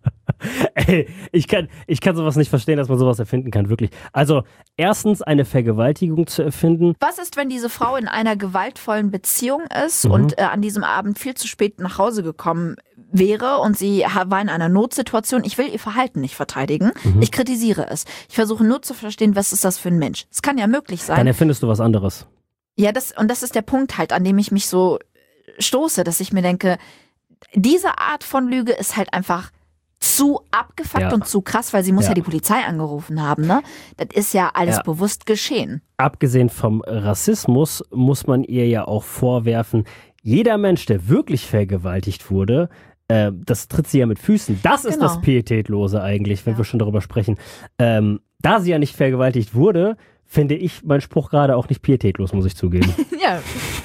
Ey, ich kann, ich kann sowas nicht verstehen, dass man sowas erfinden kann, wirklich. Also, erstens eine Vergewaltigung zu erfinden. Was ist, wenn diese Frau in einer gewaltvollen Beziehung ist mhm. und äh, an diesem Abend viel zu spät nach Hause gekommen wäre und sie war in einer Notsituation? Ich will ihr Verhalten nicht verteidigen. Mhm. Ich kritisiere es. Ich versuche nur zu verstehen, was ist das für ein Mensch. Es kann ja möglich sein. Dann erfindest du was anderes. Ja, das, und das ist der Punkt halt, an dem ich mich so stoße, dass ich mir denke, diese Art von Lüge ist halt einfach zu abgefuckt ja. und zu krass, weil sie muss ja, ja die Polizei angerufen haben, ne? Das ist ja alles ja. bewusst geschehen. Abgesehen vom Rassismus muss man ihr ja auch vorwerfen, jeder Mensch, der wirklich vergewaltigt wurde, äh, das tritt sie ja mit Füßen. Das ist genau. das Pietätlose eigentlich, wenn ja. wir schon darüber sprechen. Ähm, da sie ja nicht vergewaltigt wurde, finde ich meinen Spruch gerade auch nicht pietätlos, muss ich zugeben. ja.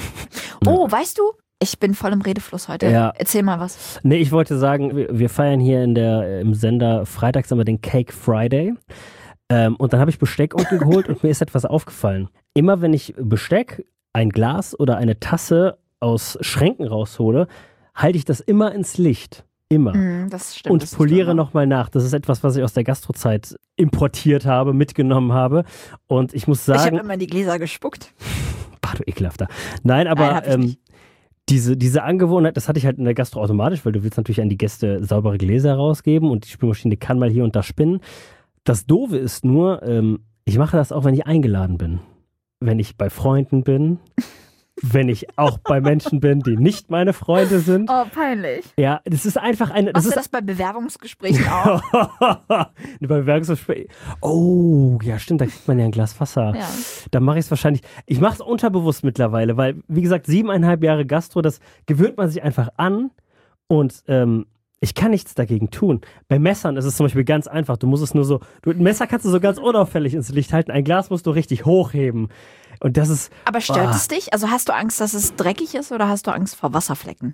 Oh, ja. weißt du? Ich bin voll im Redefluss heute. Ja. Erzähl mal was. Nee, ich wollte sagen, wir, wir feiern hier in der, im Sender freitags immer den Cake Friday. Ähm, und dann habe ich Besteck unten geholt und mir ist etwas aufgefallen. Immer wenn ich Besteck, ein Glas oder eine Tasse aus Schränken raushole, halte ich das immer ins Licht. Immer. Mm, das stimmt, und das poliere nochmal nach. Das ist etwas, was ich aus der Gastrozeit importiert habe, mitgenommen habe. Und ich muss sagen... Ich habe immer in die Gläser gespuckt. Bah, du ekelhafter. Nein, aber... Nein, ähm, Diese, diese Angewohnheit, das hatte ich halt in der Gastro automatisch, weil du willst natürlich an die Gäste saubere Gläser rausgeben und die Spülmaschine kann mal hier und da spinnen. Das Doofe ist nur, ähm, ich mache das auch, wenn ich eingeladen bin. Wenn ich bei Freunden bin, wenn ich auch bei Menschen bin, die nicht meine Freunde sind. Oh, peinlich. Ja, das ist einfach eine... Machst das du ist das bei Bewerbungsgesprächen auch? bei Bewerbungsgesprächen... Oh, ja stimmt, da kriegt man ja ein Glas Wasser. Ja. Da mache ich es wahrscheinlich... Ich mache es unterbewusst mittlerweile, weil, wie gesagt, siebeneinhalb Jahre Gastro, das gewöhnt man sich einfach an und ähm, ich kann nichts dagegen tun. Bei Messern ist es zum Beispiel ganz einfach. Du musst es nur so... Du, ein Messer kannst du so ganz unauffällig ins Licht halten, ein Glas musst du richtig hochheben. Und das ist... Aber stört oh. es dich? Also hast du Angst, dass es dreckig ist oder hast du Angst vor Wasserflecken?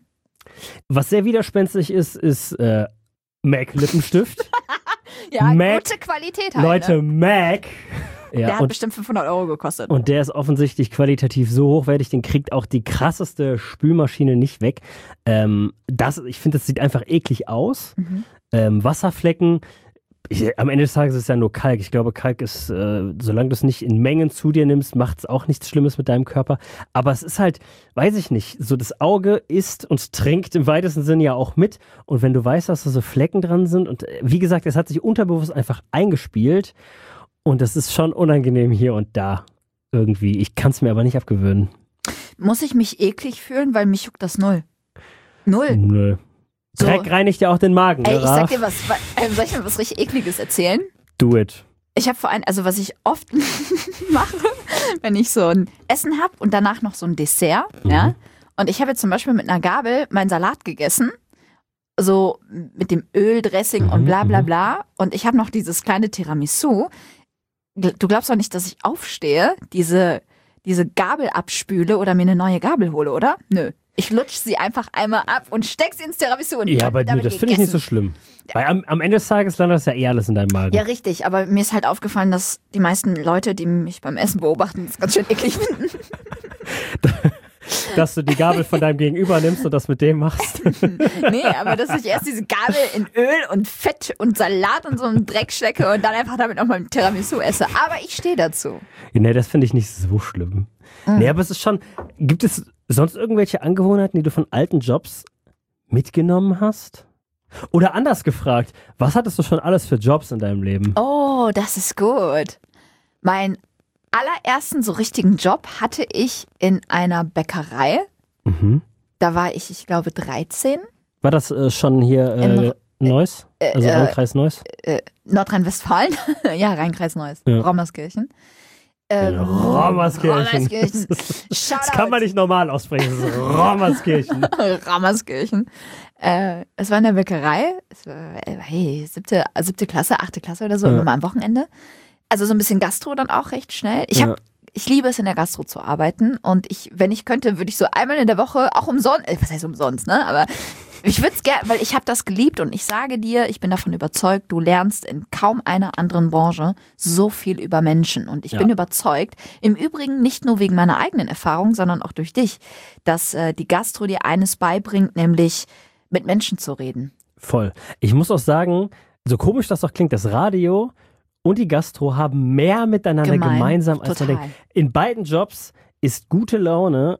Was sehr widerspenstig ist, ist äh, MAC Lippenstift. ja, Mac, gute Qualität halt. Leute, ne? MAC. Ja, der hat und, bestimmt fünfhundert Euro gekostet. Und der ist offensichtlich qualitativ so hochwertig, den kriegt auch die krasseste Spülmaschine nicht weg. Ähm, das, ich finde, das sieht einfach eklig aus. Mhm. Ähm, Wasserflecken... Ich, am Ende des Tages ist es ja nur Kalk. Ich glaube, Kalk ist, äh, solange du es nicht in Mengen zu dir nimmst, macht es auch nichts Schlimmes mit deinem Körper. Aber es ist halt, weiß ich nicht, so das Auge isst und trinkt im weitesten Sinne ja auch mit. Und wenn du weißt, dass da so Flecken dran sind und äh, wie gesagt, es hat sich unterbewusst einfach eingespielt und das ist schon unangenehm hier und da irgendwie. Ich kann es mir aber nicht abgewöhnen. Muss ich mich eklig fühlen, weil mich juckt das null? Null? Null. So. Dreck reinigt ja auch den Magen. Ey, ich sag dir was, soll ich mir was richtig Ekliges erzählen? Do it. Ich habe vor allem, also was ich oft mache, wenn ich so ein Essen habe und danach noch so ein Dessert, mhm. ja, und ich habe jetzt zum Beispiel mit einer Gabel meinen Salat gegessen, so mit dem Öldressing mhm, und bla bla bla, und ich habe noch dieses kleine Tiramisu. Du glaubst doch nicht, dass ich aufstehe, diese, diese Gabel abspüle oder mir eine neue Gabel hole, oder? Nö. Ich lutsche sie einfach einmal ab und steck sie ins Tiramisu. Und ja, aber das finde ich nicht so schlimm. Weil am, am Ende des Tages landet das ja eh alles in deinem Magen. Ja, richtig. Aber mir ist halt aufgefallen, dass die meisten Leute, die mich beim Essen beobachten, das ganz schön eklig finden. Dass du die Gabel von deinem Gegenüber nimmst und das mit dem machst. Nee, aber dass ich erst diese Gabel in Öl und Fett und Salat und so einen Dreck stecke und dann einfach damit nochmal ein Tiramisu esse. Aber ich stehe dazu. Nee, das finde ich nicht so schlimm. Mhm. Nee, aber es ist schon, gibt es sonst irgendwelche Angewohnheiten, die du von alten Jobs mitgenommen hast? Oder anders gefragt, was hattest du schon alles für Jobs in deinem Leben? Oh, das ist gut. Mein allerersten so richtigen Job hatte ich in einer Bäckerei. Mhm. Da war ich, ich glaube, dreizehn. War das äh, schon hier äh, Im, Neuss? Äh, Also Rheinkreis Neuss? Äh, Nordrhein-Westfalen. Ja, Rheinkreis Neuss. Ja. Rommerskirchen. Ähm, Rommerskirchen. Rommerskirchen. Das kann man nicht normal aussprechen. Das ist Rommerskirchen. Rommerskirchen. Äh, es war in der Bäckerei. Es war, hey, siebte, siebte Klasse, achte Klasse oder so, Ja. immer mal am Wochenende. Also so ein bisschen Gastro dann auch recht schnell. Ich Ja. habe Ich liebe es, in der Gastro zu arbeiten und ich, wenn ich könnte, würde ich so einmal in der Woche, auch umsonst, äh, was heißt umsonst, ne? Aber ich würde es gerne, weil ich habe das geliebt und ich sage dir, ich bin davon überzeugt, du lernst in kaum einer anderen Branche so viel über Menschen und ich Ja. bin überzeugt, im Übrigen nicht nur wegen meiner eigenen Erfahrung, sondern auch durch dich, dass äh, die Gastro dir eines beibringt, nämlich mit Menschen zu reden. Voll. Ich muss auch sagen, so komisch das auch klingt, das Radio und die Gastro haben mehr miteinander Gemein. gemeinsam, als Total. man denkt. In beiden Jobs ist gute Laune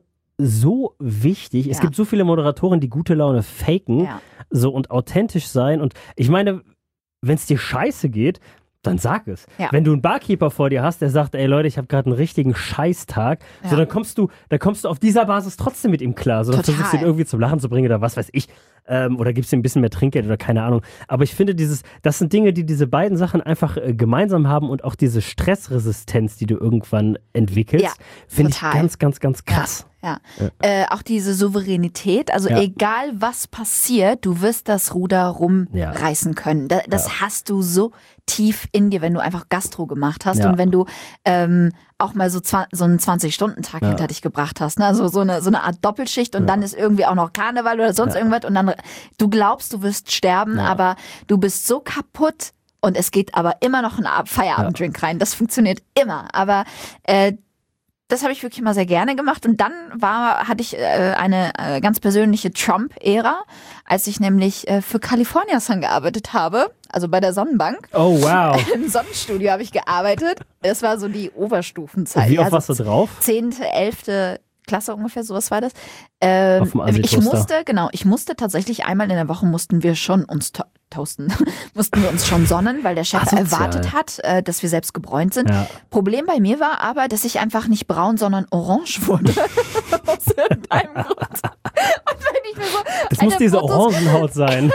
so wichtig. Es Ja. gibt so viele Moderatoren, die gute Laune faken Ja. so und authentisch sein. Und ich meine, wenn es dir scheiße geht, dann sag es. Ja. Wenn du einen Barkeeper vor dir hast, der sagt, ey Leute, ich habe gerade einen richtigen Scheißtag, so Ja. dann kommst du, dann kommst du auf dieser Basis trotzdem mit ihm klar. So dann Total. versuchst du ihn irgendwie zum Lachen zu bringen oder was weiß ich. Ähm, oder gibst ihm ein bisschen mehr Trinkgeld oder keine Ahnung. Aber ich finde, dieses, das sind Dinge, die diese beiden Sachen einfach äh, gemeinsam haben und auch diese Stressresistenz, die du irgendwann entwickelst, Ja, finde ich total. ganz, ganz, ganz krass. Ja. Ja. Äh, auch diese Souveränität, also Ja. egal was passiert, du wirst das Ruder rumreißen können. Da, das hast du so tief in dir, wenn du einfach Gastro gemacht hast Ja. und wenn du ähm, auch mal so, zwa- so einen zwanzig-Stunden-Tag Ja. hinter dich gebracht hast. Ne? Also so eine, so eine Art Doppelschicht und Ja. dann ist irgendwie auch noch Karneval oder sonst Ja. irgendwas und dann du glaubst, du wirst sterben, Ja. aber du bist so kaputt und es geht aber immer noch ein Ab- Feierabenddrink rein. Das funktioniert immer, aber äh, das habe ich wirklich mal sehr gerne gemacht. Und dann war, hatte ich äh, eine äh, ganz persönliche Trump-Ära, als ich nämlich äh, für California Sun gearbeitet habe, also bei der Sonnenbank. Oh, wow. Im Sonnenstudio habe ich gearbeitet. Das war so die Oberstufenzeit. Wie oft Also warst du drauf? Zehnte, elfte Klasse ungefähr, sowas war das. Ähm, Auf dem ich Asi-Toaster. musste, genau, ich musste tatsächlich einmal in der Woche mussten wir schon uns to toasten, mussten wir uns schon sonnen, weil der Chef Asozial. erwartet hat, äh, dass wir selbst gebräunt sind. Ja. Problem bei mir war aber, dass ich einfach nicht braun, sondern orange wurde. Aus irgendeinem Grund. Und wenn ich mir so Das eine muss diese Fotos- Orangenhaut sein.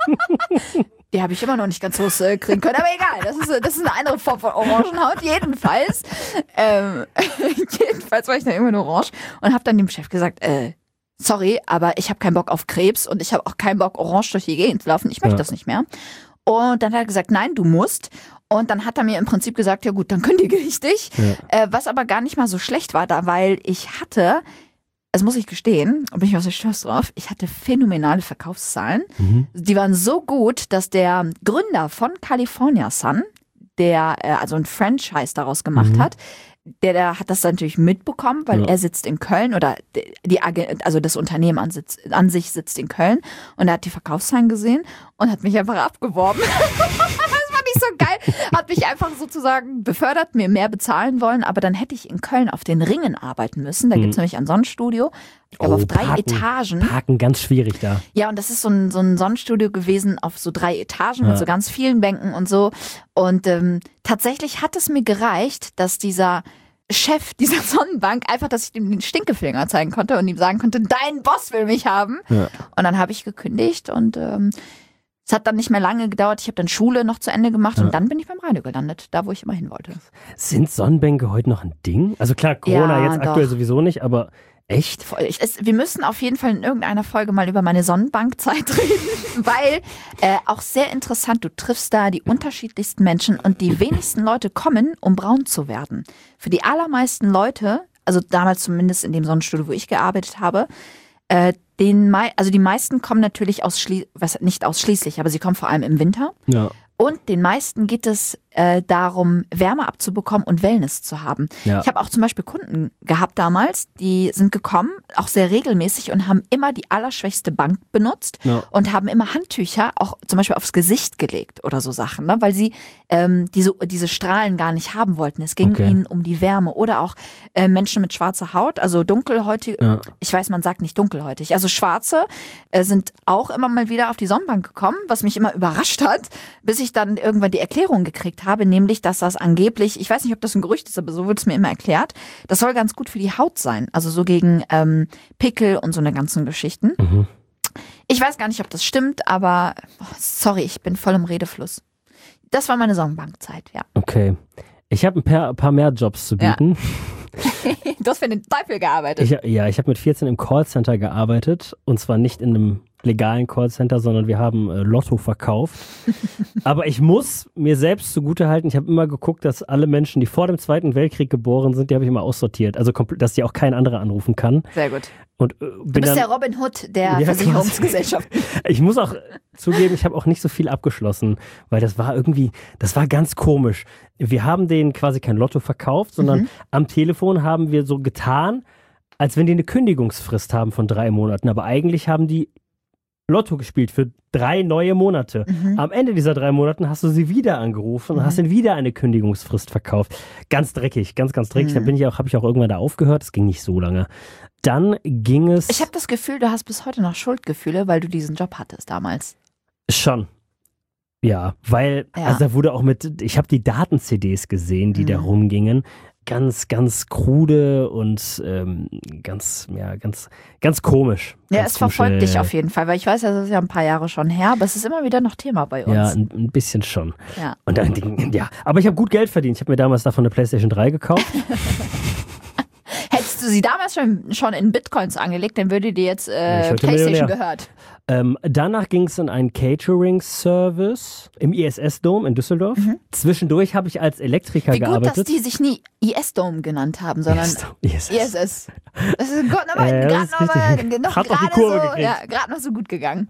Die habe ich immer noch nicht ganz so äh, kriegen können, aber egal. Das ist, das ist eine andere Form von Orangenhaut. Jedenfalls, ähm, jedenfalls war ich dann irgendwann orange und habe dann dem Chef gesagt, äh, sorry, aber ich habe keinen Bock auf Krebs und ich habe auch keinen Bock, orange durch die Gegend zu laufen. Ich möchte Ja. das nicht mehr. Und dann hat er gesagt, nein, du musst. Und dann hat er mir im Prinzip gesagt, ja gut, dann kündige ich dich. Ja. Äh, was aber gar nicht mal so schlecht war, da, weil ich hatte, das muss ich gestehen, und bin ich auch sehr stolz drauf, ich hatte phänomenale Verkaufszahlen. Mhm. Die waren so gut, dass der Gründer von California Sun, der äh, also ein Franchise daraus gemacht Mhm. hat, der, der hat das natürlich mitbekommen, weil Ja. er sitzt in Köln oder die Ag- also das Unternehmen an, sitz, an sich sitzt in Köln und er hat die Verkaufszahlen gesehen und hat mich einfach abgeworben. Das fand ich so geil. Hat mich einfach sozusagen befördert, mir mehr bezahlen wollen, aber dann hätte ich in Köln auf den Ringen arbeiten müssen. Da Mhm. gibt's nämlich ein Sonnenstudio. Ich glaube Oh, auf drei Parken. Etagen. Parken ganz schwierig da. Ja, und das ist so ein, so ein Sonnenstudio gewesen auf so drei Etagen Ja. mit so ganz vielen Bänken und so. Und ähm, tatsächlich hat es mir gereicht, dass dieser Chef dieser Sonnenbank einfach, dass ich ihm den Stinkefinger zeigen konnte und ihm sagen konnte, dein Boss will mich haben. Ja. Und dann habe ich gekündigt und ähm, es hat dann nicht mehr lange gedauert. Ich habe dann Schule noch zu Ende gemacht Ja. und dann bin ich beim Radio gelandet, da wo ich immer hin wollte. Sind Sonnenbänke heute noch ein Ding? Also klar, Corona Ja, jetzt doch. aktuell sowieso nicht, aber echt? Voll. Ich, es, wir müssen auf jeden Fall in irgendeiner Folge mal über meine Sonnenbankzeit reden, weil äh, auch sehr interessant, du triffst da die unterschiedlichsten Menschen und die wenigsten Leute kommen, um braun zu werden. Für die allermeisten Leute, also damals zumindest in dem Sonnenstudio, wo ich gearbeitet habe, äh, den mei also die meisten kommen natürlich ausschließlich, was nicht ausschließlich, aber sie kommen vor allem im Winter. Ja. Und den meisten geht es äh, darum, Wärme abzubekommen und Wellness zu haben. Ja. Ich habe auch zum Beispiel Kunden gehabt damals, die sind gekommen, auch sehr regelmäßig und haben immer die allerschwächste Bank benutzt Ja. und haben immer Handtücher auch zum Beispiel aufs Gesicht gelegt oder so Sachen, ne? Weil sie ähm, diese, diese Strahlen gar nicht haben wollten. Es ging Okay. ihnen um die Wärme. Oder auch äh, Menschen mit schwarzer Haut, also dunkelhäutig, Ja. ich weiß, man sagt nicht dunkelhäutig, also Schwarze äh, sind auch immer mal wieder auf die Sonnenbank gekommen, was mich immer überrascht hat, bis ich dann irgendwann die Erklärung gekriegt habe, nämlich, dass das angeblich, ich weiß nicht, ob das ein Gerücht ist, aber so wird es mir immer erklärt, das soll ganz gut für die Haut sein, also so gegen ähm, Pickel und so eine ganzen Geschichten. Mhm. Ich weiß gar nicht, ob das stimmt, aber oh, sorry, ich bin voll im Redefluss. Das war meine Sonnenbankzeit, ja. Okay. Ich habe ein paar, paar mehr Jobs zu bieten. Du hast für den Teufel gearbeitet. Ich, ja, ich habe mit vierzehn im Callcenter gearbeitet und zwar nicht in einem legalen Callcenter, sondern wir haben äh, Lotto verkauft. Aber ich muss mir selbst zugutehalten, ich habe immer geguckt, dass alle Menschen, die vor dem Zweiten Weltkrieg geboren sind, die habe ich immer aussortiert. Also, kompl- dass die auch kein anderer anrufen kann. Sehr gut. Und, äh, Du bin bist dann, der Robin Hood der Ja, Versicherungsgesellschaft. Ich muss auch zugeben, ich habe auch nicht so viel abgeschlossen, weil das war irgendwie, das war ganz komisch. Wir haben denen quasi kein Lotto verkauft, sondern Mhm. am Telefon haben wir so getan, als wenn die eine Kündigungsfrist haben von drei Monaten. Aber eigentlich haben die Lotto gespielt für drei neue Monate. Mhm. Am Ende dieser drei Monaten hast du sie wieder angerufen und Mhm. hast ihnen wieder eine Kündigungsfrist verkauft. Ganz dreckig, ganz, ganz dreckig. Mhm. Dann bin ich auch, habe ich auch irgendwann da aufgehört. Es ging nicht so lange. Dann ging es Ich habe das Gefühl, du hast bis heute noch Schuldgefühle, weil du diesen Job hattest damals. schon. Ja, weil, Ja. also da wurde auch mit, ich habe die Daten-C Ds gesehen, die Mhm. da rumgingen. Ganz, ganz krude und ähm, ganz, ja, ganz, ganz komisch. Ja, ganz es verfolgt komische- dich auf jeden Fall, weil ich weiß, das ist ja ein paar Jahre schon her, aber es ist immer wieder noch Thema bei uns. Ja, ein, ein bisschen schon. Ja. Und dann, ja, aber ich habe gut Geld verdient. Ich habe mir damals davon eine PlayStation drei gekauft. Hättest du sie damals schon, schon in Bitcoins angelegt, dann würde dir jetzt Ich äh, heute PlayStation Millionär. gehört. Ähm, danach ging es in einen Catering-Service im I S S-Dom in Düsseldorf. Zwischendurch habe ich als Elektriker Mhm. Wie gut, gearbeitet. dass die sich nie I S-Dome genannt haben, sondern I S-Dom, I S S. I S S. Das ist gut, aber Äh, das gerade ist noch, mal- richtig. noch, Hat noch die gerade Kurve so, gekriegt. ja, gerade noch so gut gegangen.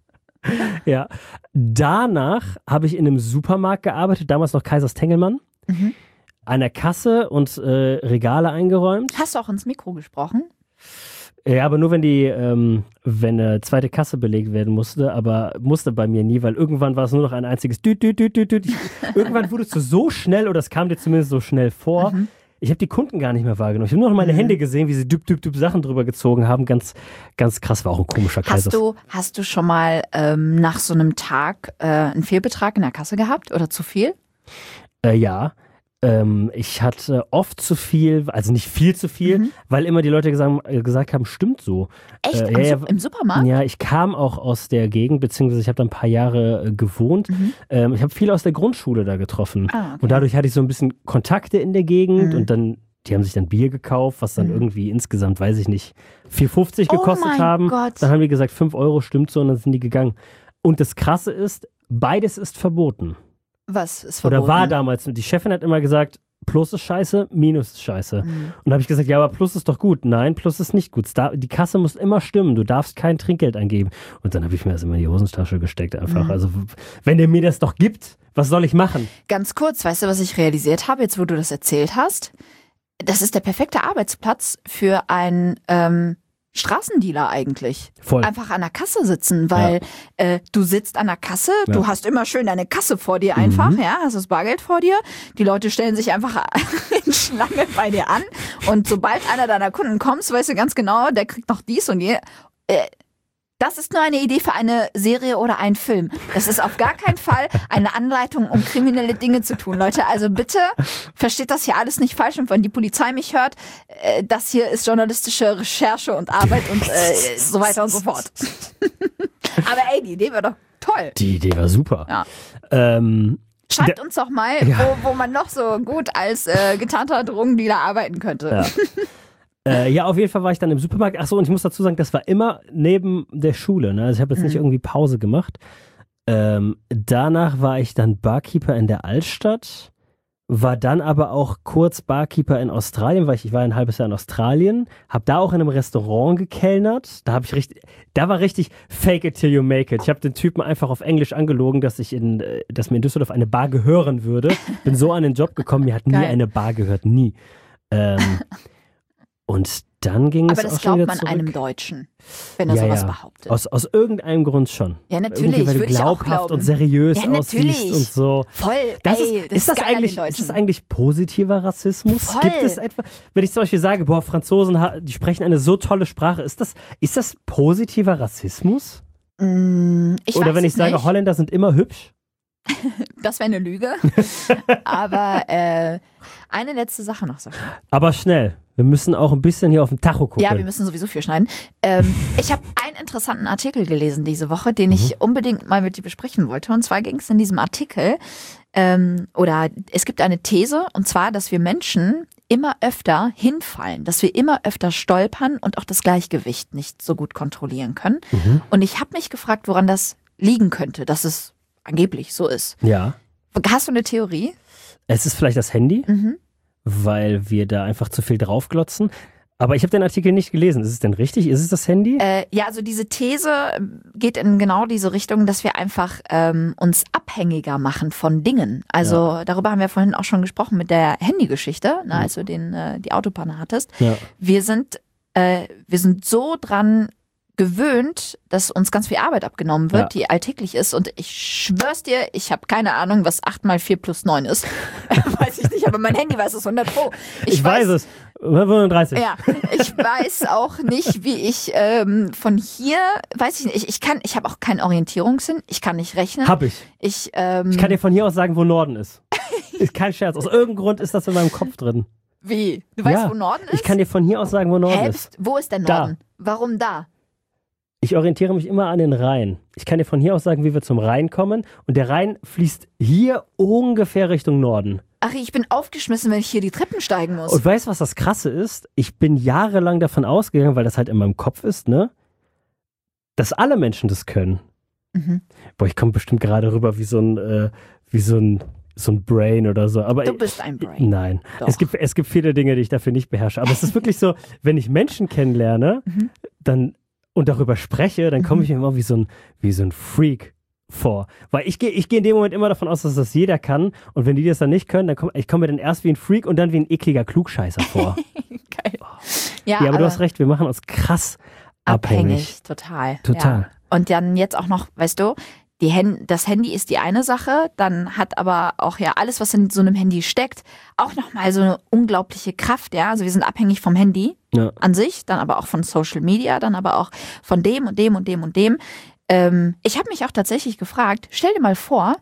Ja. Danach habe ich in einem Supermarkt gearbeitet, damals noch Kaisers Tengelmann. Mhm. An der Kasse und äh, Regale eingeräumt. Hast du auch ins Mikro gesprochen? Ja, aber nur wenn die, ähm, wenn eine zweite Kasse belegt werden musste, aber musste bei mir nie, weil irgendwann war es nur noch ein einziges Düt, Düt, Düt, Düt, Düt. Ich, irgendwann wurdest du so schnell, oder es kam dir zumindest so schnell vor, Mhm. ich habe die Kunden gar nicht mehr wahrgenommen. Ich habe nur noch meine Mhm. Hände gesehen, wie sie düb, düb, düb Sachen drüber gezogen haben. Ganz, ganz krass, war auch ein komischer Kreis. Hast du, hast du schon mal ähm, nach so einem Tag äh, einen Fehlbetrag in der Kasse gehabt oder zu viel? Äh, ja. Ähm, ich hatte oft zu viel, also nicht viel zu viel, Mhm. weil immer die Leute gesagt, äh, gesagt haben, stimmt so. Echt? Äh, Am ja, ja, Su- Im Supermarkt? Ja, ich kam auch aus der Gegend, beziehungsweise ich habe da ein paar Jahre äh, gewohnt. Mhm. Ähm, ich habe viel aus der Grundschule da getroffen. Ah, okay. Und dadurch hatte ich so ein bisschen Kontakte in der Gegend Mhm. und dann, die haben sich dann Bier gekauft, was dann Mhm. irgendwie insgesamt, weiß ich nicht, vier fünfzig Oh gekostet mein haben. Gott. Dann haben die gesagt, fünf Euro stimmt so und dann sind die gegangen. Und das Krasse ist, beides ist verboten. Was ist verboten? Oder war damals. Die Chefin hat immer gesagt, Plus ist scheiße, Minus ist scheiße. Mhm. Und da habe ich gesagt, ja, aber Plus ist doch gut. Nein, Plus ist nicht gut. Da, die Kasse muss immer stimmen. Du darfst kein Trinkgeld angeben. Und dann habe ich mir das immer in die Hosentasche gesteckt einfach. Mhm. Also, wenn der mir das doch gibt, was soll ich machen? Ganz kurz, weißt du, was ich realisiert habe, jetzt wo du das erzählt hast? Das ist der perfekte Arbeitsplatz für einen ähm, Straßendealer eigentlich. Voll. Einfach an der Kasse sitzen, weil äh, du sitzt an der Kasse, du Ja. hast immer schön deine Kasse vor dir einfach, Mhm. ja, hast das Bargeld vor dir, die Leute stellen sich einfach in Schlange bei dir an und sobald einer deiner Kunden kommt, weißt du ganz genau, der kriegt noch dies und je. Äh, Das ist nur eine Idee für eine Serie oder einen Film. Das ist auf gar keinen Fall eine Anleitung, um kriminelle Dinge zu tun, Leute. Also bitte versteht das hier alles nicht falsch. Und wenn die Polizei mich hört, äh, das hier ist journalistische Recherche und Arbeit und äh, so weiter und so fort. Aber ey, die Idee war doch toll. Die Idee war super. Ja. Ähm, Schreibt uns doch mal, Ja. wo, wo man noch so gut als äh, getarnter Drogendealer arbeiten könnte. Ja. Äh, ja, auf jeden Fall war ich dann im Supermarkt. Achso, und ich muss dazu sagen, das war immer neben der Schule. Ne? Also ich habe jetzt Mhm. nicht irgendwie Pause gemacht. Ähm, danach war ich dann Barkeeper in der Altstadt, war dann aber auch kurz Barkeeper in Australien, weil ich, ich war ein halbes Jahr in Australien, habe da auch in einem Restaurant gekellnert. Da habe ich richtig, da war richtig fake it till you make it. Ich habe den Typen einfach auf Englisch angelogen, dass ich in, dass mir in Düsseldorf eine Bar gehören würde. Bin so an den Job gekommen, mir hat nie Geil. eine Bar gehört, nie. Ähm, und dann ging Aber es das auch schon glaubt wieder man zurück. einem Deutschen, wenn er Ja, sowas ja. behauptet. Aus, aus irgendeinem Grund schon. Ja, Irgendwie, natürlich, weil du würde ich auch glaubhaft glauben. und seriös Ja, natürlich. aussiehst und so. Voll, Das ey, ist, das ist, das geil an den eigentlich, ist Deutschen. das eigentlich positiver Rassismus? Voll. Gibt es etwa, wenn ich zum Beispiel sage, boah, Franzosen, ha- die sprechen eine so tolle Sprache, ist das, ist das positiver Rassismus? Mm, ich Oder weiß wenn ich es sage, nicht. Holländer sind immer hübsch? Das wäre eine Lüge. Aber äh, eine letzte Sache noch, Sascha. Aber schnell. Wir müssen auch ein bisschen hier auf den Tacho gucken. Ja, wir müssen sowieso viel schneiden. Ähm, ich habe einen interessanten Artikel gelesen diese Woche, den ich unbedingt mal mit dir besprechen wollte. Und zwar ging es in diesem Artikel, ähm, oder es gibt eine These, und zwar, dass wir Menschen immer öfter hinfallen, dass wir immer öfter stolpern und auch das Gleichgewicht nicht so gut kontrollieren können. Mhm. Und ich habe mich gefragt, woran das liegen könnte, dass es angeblich so ist. Ja. Hast du eine Theorie? Es ist vielleicht das Handy, Mhm. weil wir da einfach zu viel draufglotzen. Aber ich habe den Artikel nicht gelesen. Ist es denn richtig? Ist es das Handy? Äh, ja, also diese These geht in genau diese Richtung, dass wir einfach ähm, uns abhängiger machen von Dingen. Also darüber haben wir vorhin auch schon gesprochen mit der Handygeschichte, ne, als du den, äh, die Autopanne hattest. Ja. Wir sind, äh, wir sind so dran gewöhnt, dass uns ganz viel Arbeit abgenommen wird, Ja. die alltäglich ist. Und ich schwör's dir, ich habe keine Ahnung, was acht mal vier plus neun ist. Weiß ich nicht, aber mein Handy weiß es hundert Pro. Ich, weiß es. fünfunddreißig. Ja, ich weiß auch nicht, wie ich ähm, von hier, weiß ich nicht, ich, ich kann, ich habe auch keinen Orientierungssinn, ich kann nicht rechnen. Hab ich. Ich, ähm, Ich kann dir von hier aus sagen, wo Norden ist. Ist kein Scherz. Aus irgendeinem Grund ist das in meinem Kopf drin. wie? Du weißt, Ja, wo Norden ist? Ich kann dir von hier aus sagen, wo Norden Hä? ist. Wo ist denn Da. Norden? Warum da? Ich orientiere mich immer an den Rhein. Ich kann dir von hier aus sagen, wie wir zum Rhein kommen. Und der Rhein fließt hier ungefähr Richtung Norden. Ach, ich bin aufgeschmissen, wenn ich hier die Treppen steigen muss. Und weißt du, was das Krasse ist? Ich bin jahrelang davon ausgegangen, weil das halt in meinem Kopf ist, ne? Dass alle Menschen das können. Mhm. Boah, ich komme bestimmt gerade rüber wie so ein, äh, wie so ein, so ein Brain oder so. Aber Du bist ein Brain. Nein. Doch. Es gibt, es gibt viele Dinge, die ich dafür nicht beherrsche. Aber es ist wirklich so, wenn ich Menschen kennenlerne, Mhm. dann und darüber spreche, dann komme ich mir immer wie so ein, wie so ein Freak vor. Weil ich gehe ich gehe in dem Moment immer davon aus, dass das jeder kann. Und wenn die das dann nicht können, dann komme ich komme mir dann erst wie ein Freak und dann wie ein ekliger Klugscheißer vor. Geil. Ja, aber, du hast recht, wir machen uns krass abhängig. Total. Total. Ja. Und dann jetzt auch noch, weißt du, die Hen- das Handy ist die eine Sache, dann hat aber auch ja alles, was in so einem Handy steckt, auch nochmal so eine unglaubliche Kraft, ja. Also wir sind abhängig vom Handy Ja. an sich, dann aber auch von Social Media, dann aber auch von dem und dem und dem und dem. Ähm, ich habe mich auch tatsächlich gefragt, stell dir mal vor,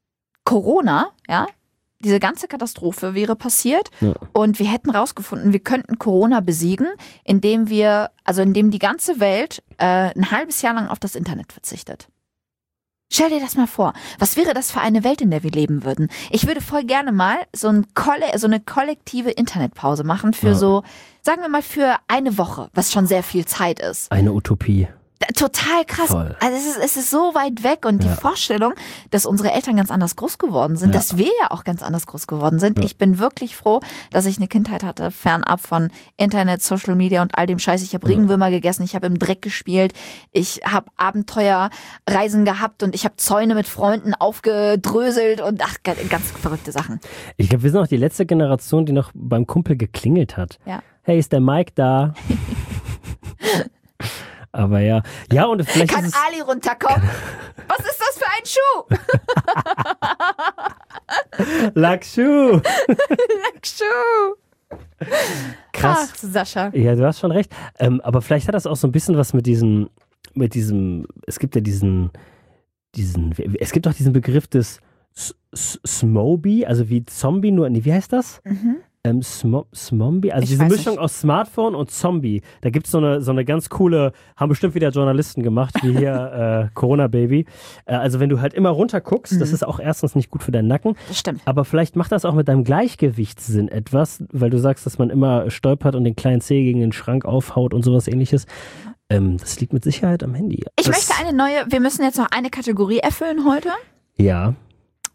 Corona, ja, diese ganze Katastrophe wäre passiert Ja. und wir hätten rausgefunden, wir könnten Corona besiegen, indem wir, also indem die ganze Welt äh, ein halbes Jahr lang auf das Internet verzichtet. Stell dir das mal vor. Was wäre das für eine Welt, in der wir leben würden? Ich würde voll gerne mal so, ein Kolle- so eine kollektive Internetpause machen für Ja. so, sagen wir mal für eine Woche, was schon sehr viel Zeit ist. Eine Utopie. Total krass. Voll. Also es ist, es ist so weit weg und Ja. die Vorstellung, dass unsere Eltern ganz anders groß geworden sind, Ja. dass wir ja auch ganz anders groß geworden sind. Ja. Ich bin wirklich froh, dass ich eine Kindheit hatte, fernab von Internet, Social Media und all dem Scheiß. Ich habe Ja. Regenwürmer gegessen, ich habe im Dreck gespielt, ich habe Abenteuerreisen gehabt und ich habe Zäune mit Freunden aufgedröselt und ach, ga- ganz verrückte Sachen. Ich glaube, wir sind auch die letzte Generation, die noch beim Kumpel geklingelt hat. Ja. Hey, ist der Mike da? Aber ja. Ja, und vielleicht Kann ist es, Ali runterkommen? Was ist das für ein Schuh? Lackschuh. Schuh. Krass. Ach, Sascha. Ja, du hast schon recht. Ähm, aber vielleicht hat das auch so ein bisschen was mit diesem, mit diesem, es gibt ja diesen, diesen, es gibt auch diesen Begriff des S- S- Smoby, also wie Zombie, nur, nee, wie heißt das? Mhm. Ähm, Smo Smombie, also Ich diese weiß Mischung nicht. aus Smartphone und Zombie. Da gibt es so eine, so eine ganz coole, haben bestimmt wieder Journalisten gemacht, wie hier äh, Corona Baby. Äh, also wenn du halt immer runter guckst, das Mhm. ist auch erstens nicht gut für deinen Nacken, Das stimmt. aber vielleicht macht das auch mit deinem Gleichgewichtssinn etwas, weil du sagst, dass man immer stolpert und den kleinen Zeh gegen den Schrank aufhaut und sowas ähnliches. Ähm, das liegt mit Sicherheit am Handy. Ich das, möchte eine neue, wir müssen jetzt noch eine Kategorie erfüllen heute. Ja.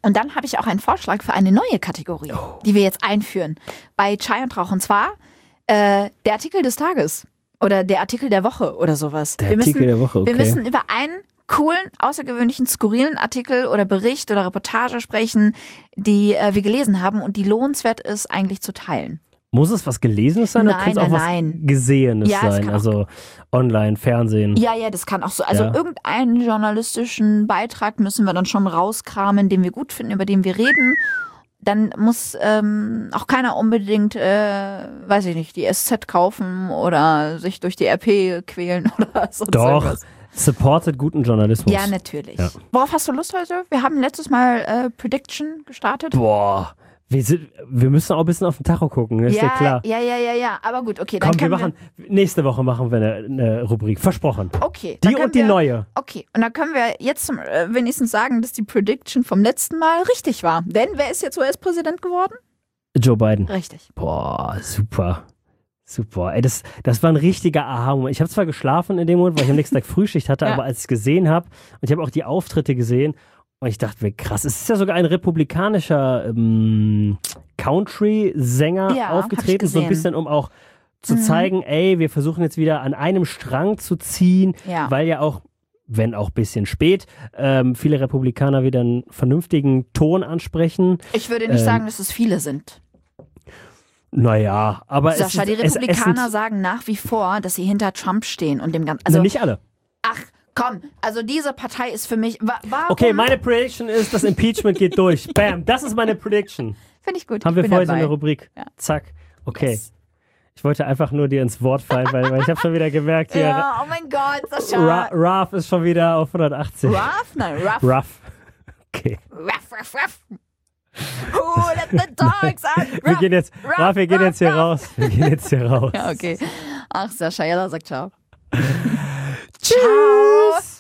Und dann habe ich auch einen Vorschlag für eine neue Kategorie, oh. die wir jetzt einführen bei Chai und Rauch. Und zwar äh, der Artikel des Tages oder der Artikel der Woche oder sowas. Der wir Artikel müssen, der Woche, okay. Wir müssen über einen coolen, außergewöhnlichen, skurrilen Artikel oder Bericht oder Reportage sprechen, die äh, wir gelesen haben und die lohnenswert ist, eigentlich zu teilen. Muss es was Gelesenes sein nein, oder kann es auch nein, was nein. Gesehenes ja, sein? Also online, Fernsehen. Ja, ja, das kann auch so. Also ja. irgendeinen journalistischen Beitrag müssen wir dann schon rauskramen, den wir gut finden, über den wir reden. Dann muss ähm, auch keiner unbedingt, äh, weiß ich nicht, die S Z kaufen oder sich durch die R P quälen oder so. Doch, irgendwas. supportet guten Journalismus. Ja, natürlich. Ja. Worauf hast du Lust heute? Wir haben letztes Mal äh, Prediction gestartet. Boah, wir, sind, wir müssen auch ein bisschen auf den Tacho gucken, das ja, ist ja klar. Ja, ja, ja, ja, aber gut, okay. Dann Komm, wir können machen, wir nächste Woche machen wir eine, eine Rubrik, versprochen. Okay. Die und die wir, neue. Okay, und dann können wir jetzt zum, äh, wenigstens sagen, dass die Prediction vom letzten Mal richtig war. Denn wer ist jetzt U S-Präsident geworden? Joe Biden. Richtig. Boah, super. Super. Ey, das, das war ein richtiger Aha-Moment. Ich habe zwar geschlafen in dem Moment, weil ich am nächsten Tag Frühschicht hatte, ja. aber als ich es gesehen habe, und ich habe auch die Auftritte gesehen, und ich dachte mir, krass, es ist ja sogar ein republikanischer ähm, Country-Sänger ja, aufgetreten, so ein bisschen, um auch zu mhm. zeigen, ey, wir versuchen jetzt wieder an einem Strang zu ziehen, ja. weil ja auch, wenn auch ein bisschen spät, ähm, viele Republikaner wieder einen vernünftigen Ton ansprechen. Ich würde nicht ähm, sagen, dass es viele sind. Naja, aber Sascha, es, die Republikaner es, es sagen nach wie vor, dass sie hinter Trump stehen und dem ganzen. Also, nicht alle. Ach, komm, also diese Partei ist für mich. Wa warum? Okay, meine Prediction ist, das Impeachment geht durch. Bam, das ist meine Prediction. Finde ich gut. Haben ich wir für heute dabei. in der Rubrik. Ja. Zack. Okay. Yes. Ich wollte einfach nur dir ins Wort fallen, weil, weil ich habe schon wieder gemerkt, hier. Ja, oh mein Gott, Sascha. Ralph ist schon wieder auf hundertachtzig. Ralph? Nein, Ruff. Ruff. Okay. Ruff, ruff, ruff. Who let the dogs out? Ruff, wir gehen jetzt, ruff, Ralph, wir gehen ruff, jetzt hier ruff. raus. Wir gehen jetzt hier raus. Ja, okay. Ach, Sascha, ja, sag ciao. Tschüss.